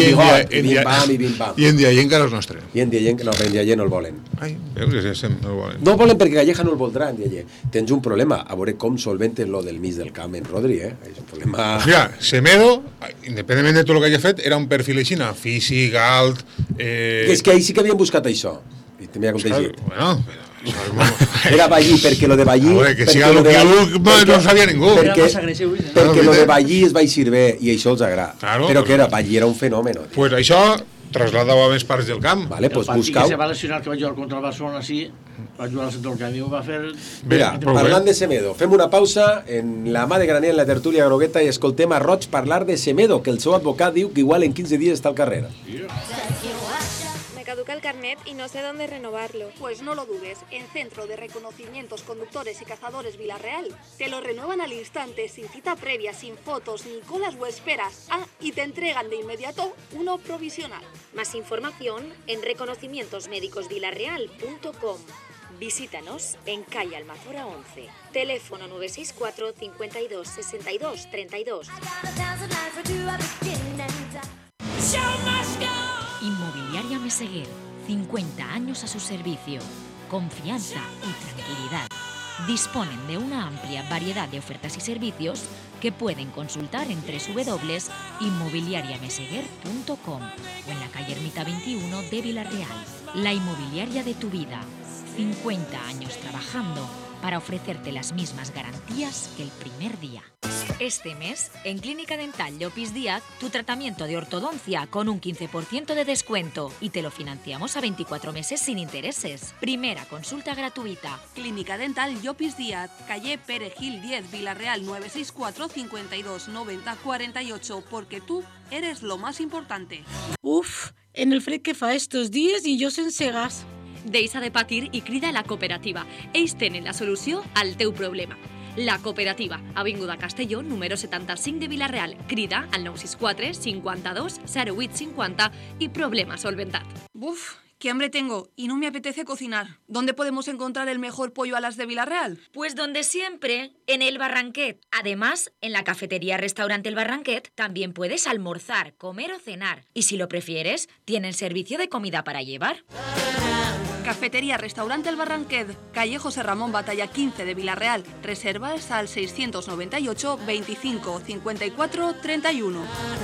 Diaye encara és nostre. I en Diaye, no, en Diaye no el volen. Ai, veus que no el volen. No el volen perquè Calleja no el voldrà, en Diaye. Tens un problema, a veure com solventen lo del mig del camp en Rodri, És un problema... Mira, Semedo, independentment de tot el que hagi fet, era un perfil així, físic, alt... És que ahir sí que havien buscat això. I t'havia contegit. Bueno, era Ballí, perquè lo de Ballí... que siga lo que no sabia ningú. Perquè lo de Ballí es va eixir bé, i això els agrada. Però que era, Ballí era un fenòmeno. Pues això trasladau a més parts del camp. Vale, pues buscau. El partit que se va lesionar, que va jugar contra el Barcelona, sí, va jugar al centre del camp i ho va fer... Mira, parlant de Semedo, fem una pausa en la mà de Granier en la tertúlia grogueta i escoltem a Roig parlar de Semedo, que el seu advocat diu que igual en 15 dies està al carrer. Caduca el carnet y no sé dónde renovarlo. Pues no lo dudes, en Centro de Reconocimientos Conductores y Cazadores Villarreal te lo renuevan al instante, sin cita previa, sin fotos, ni colas o esperas. Y te entregan de inmediato uno provisional. Más información en reconocimientosmédicosvillarreal.com. Visítanos en calle Almazora 11. Teléfono 964 52 62 32. Inmobiliaria Meseguer, 50 años a su servicio, confianza y tranquilidad. Disponen de una amplia variedad de ofertas y servicios que pueden consultar en www.inmobiliariameseguer.com o en la calle Ermita 21 de Villarreal. La inmobiliaria de tu vida, 50 años trabajando para ofrecerte las mismas garantías que el primer día. Este mes, en Clínica Dental Llopis Díaz, tu tratamiento de ortodoncia con un 15% de descuento y te lo financiamos a 24 meses sin intereses. Primera consulta gratuita. Clínica Dental Llopis Díaz, calle Perejil 10, Villarreal 964 52 90 48, porque tú eres lo más importante. Uf, en el fred que fa estos días y yo sense gas. Deixa de patir i crida a la cooperativa. Ells tenen la solució al teu problema. La cooperativa, Avinguda Castelló, número 75 de Villarreal. Crida al 964 52 08 50 y problema solventat. Uf, qué hambre tengo y no me apetece cocinar. ¿Dónde podemos encontrar el mejor pollo a las de Villarreal? Pues donde siempre, en El Barranquet. Además, en la cafetería-restaurante El Barranquet también puedes almorzar, comer o cenar. Y si lo prefieres, tienen servicio de comida para llevar. Cafetería Restaurante El Barranquet, calle José Ramón Batalla 15 de Villarreal. Reservas al 698 25 54 31.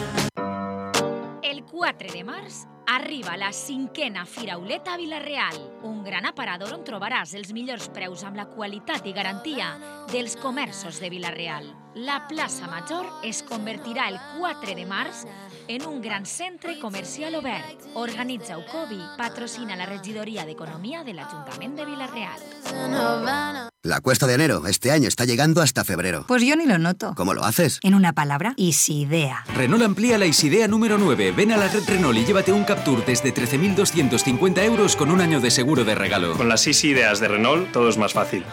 El 4 de març arriba la 5a Firauleta a Villarreal, un gran aparador on trobaràs els millors preus amb la qualitat i garantia dels comerços de Villarreal. La plaça Major es convertirà el 4 de març en un gran centre comercial obert. Organitza Ucovi, patrocina la Regidoria d'Economia de l'Ajuntament de Villarreal. La cuesta de enero este año está llegando hasta febrero. Pues yo ni lo noto. ¿Cómo lo haces? En una palabra, Isidea. Renault amplía la Isidea número 9. Ven a la red Renault y llévate un Captur desde 13.250 euros con un año de seguro de regalo. Con las Isideas de Renault todo es más fácil.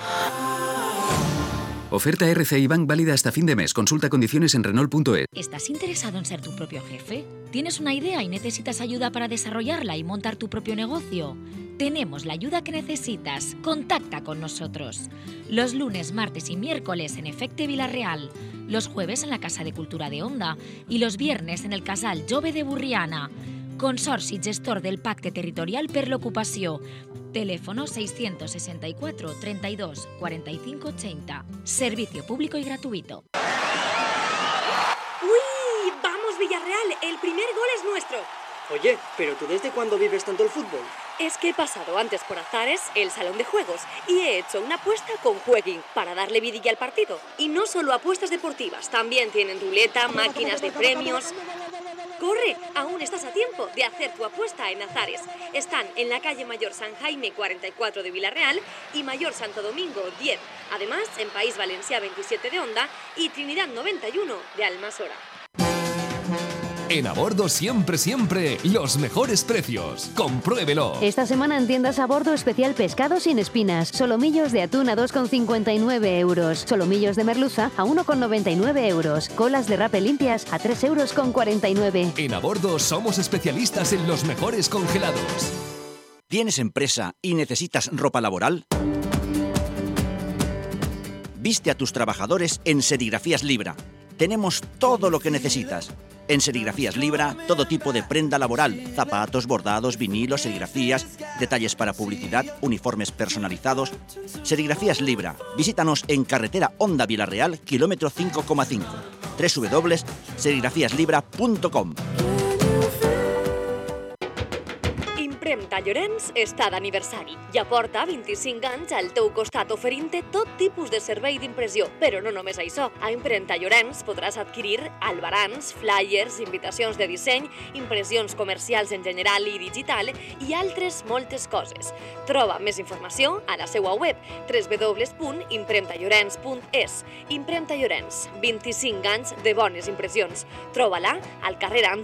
Oferta RCI Bank válida hasta fin de mes. Consulta condiciones en Renault.es. ¿Estás interesado en ser tu propio jefe? ¿Tienes una idea y necesitas ayuda para desarrollarla y montar tu propio negocio? Tenemos la ayuda que necesitas. Contacta con nosotros. Los lunes, martes y miércoles en Efecte Villarreal. Los jueves en la Casa de Cultura de Onda. Y los viernes en el Casal Jove de Burriana. Consorci gestor del Pacte Territorial per l'Ocupació. Teléfono 664 32 45 80. Servicio público y gratuito. ¡Uy! ¡Vamos, Villarreal! El primer gol es nuestro. Oye, ¿pero tú desde cuándo vives tanto el fútbol? Es que he pasado antes por Azares, el salón de juegos, y he hecho una apuesta con Jueguin para darle vidilla al partido. Y no solo apuestas deportivas, también tienen ruleta, máquinas de premios... ¡Corre! Aún estás a tiempo de hacer tu apuesta en Azares. Están en la calle Mayor San Jaime 44 de Villarreal y Mayor Santo Domingo 10. Además, en País Valencià 27 de Onda y Trinidad 91 de Almasora. En A Bordo siempre, siempre, los mejores precios. Compruébelo. Esta semana en tiendas A Bordo especial pescado sin espinas. Solomillos de atún a 2,59 euros. Solomillos de merluza a 1,99 euros. Colas de rape limpias a 3,49 euros. En A Bordo somos especialistas en los mejores congelados. ¿Tienes empresa y necesitas ropa laboral? Viste a tus trabajadores en Serigrafías Libra. Tenemos todo lo que necesitas. En Serigrafías Libra, todo tipo de prenda laboral, zapatos, bordados, vinilos, serigrafías, detalles para publicidad, uniformes personalizados. Serigrafías Libra. Visítanos en carretera Honda Vilareal, kilómetro 5,5. www.serigrafiaslibra.com. Impremta Llorenç està d'aniversari i aporta 25 anys al teu costat oferint-te tot tipus de servei d'impressió. Però no només això. A Impremta Llorenç podràs adquirir albarans, flyers, invitacions de disseny, impressions comercials en general i digital i altres moltes coses. Troba més informació a la seva web www.impremtallorens.es. Impremta Llorenç, 25 anys de bones impressions. Troba-la al carrer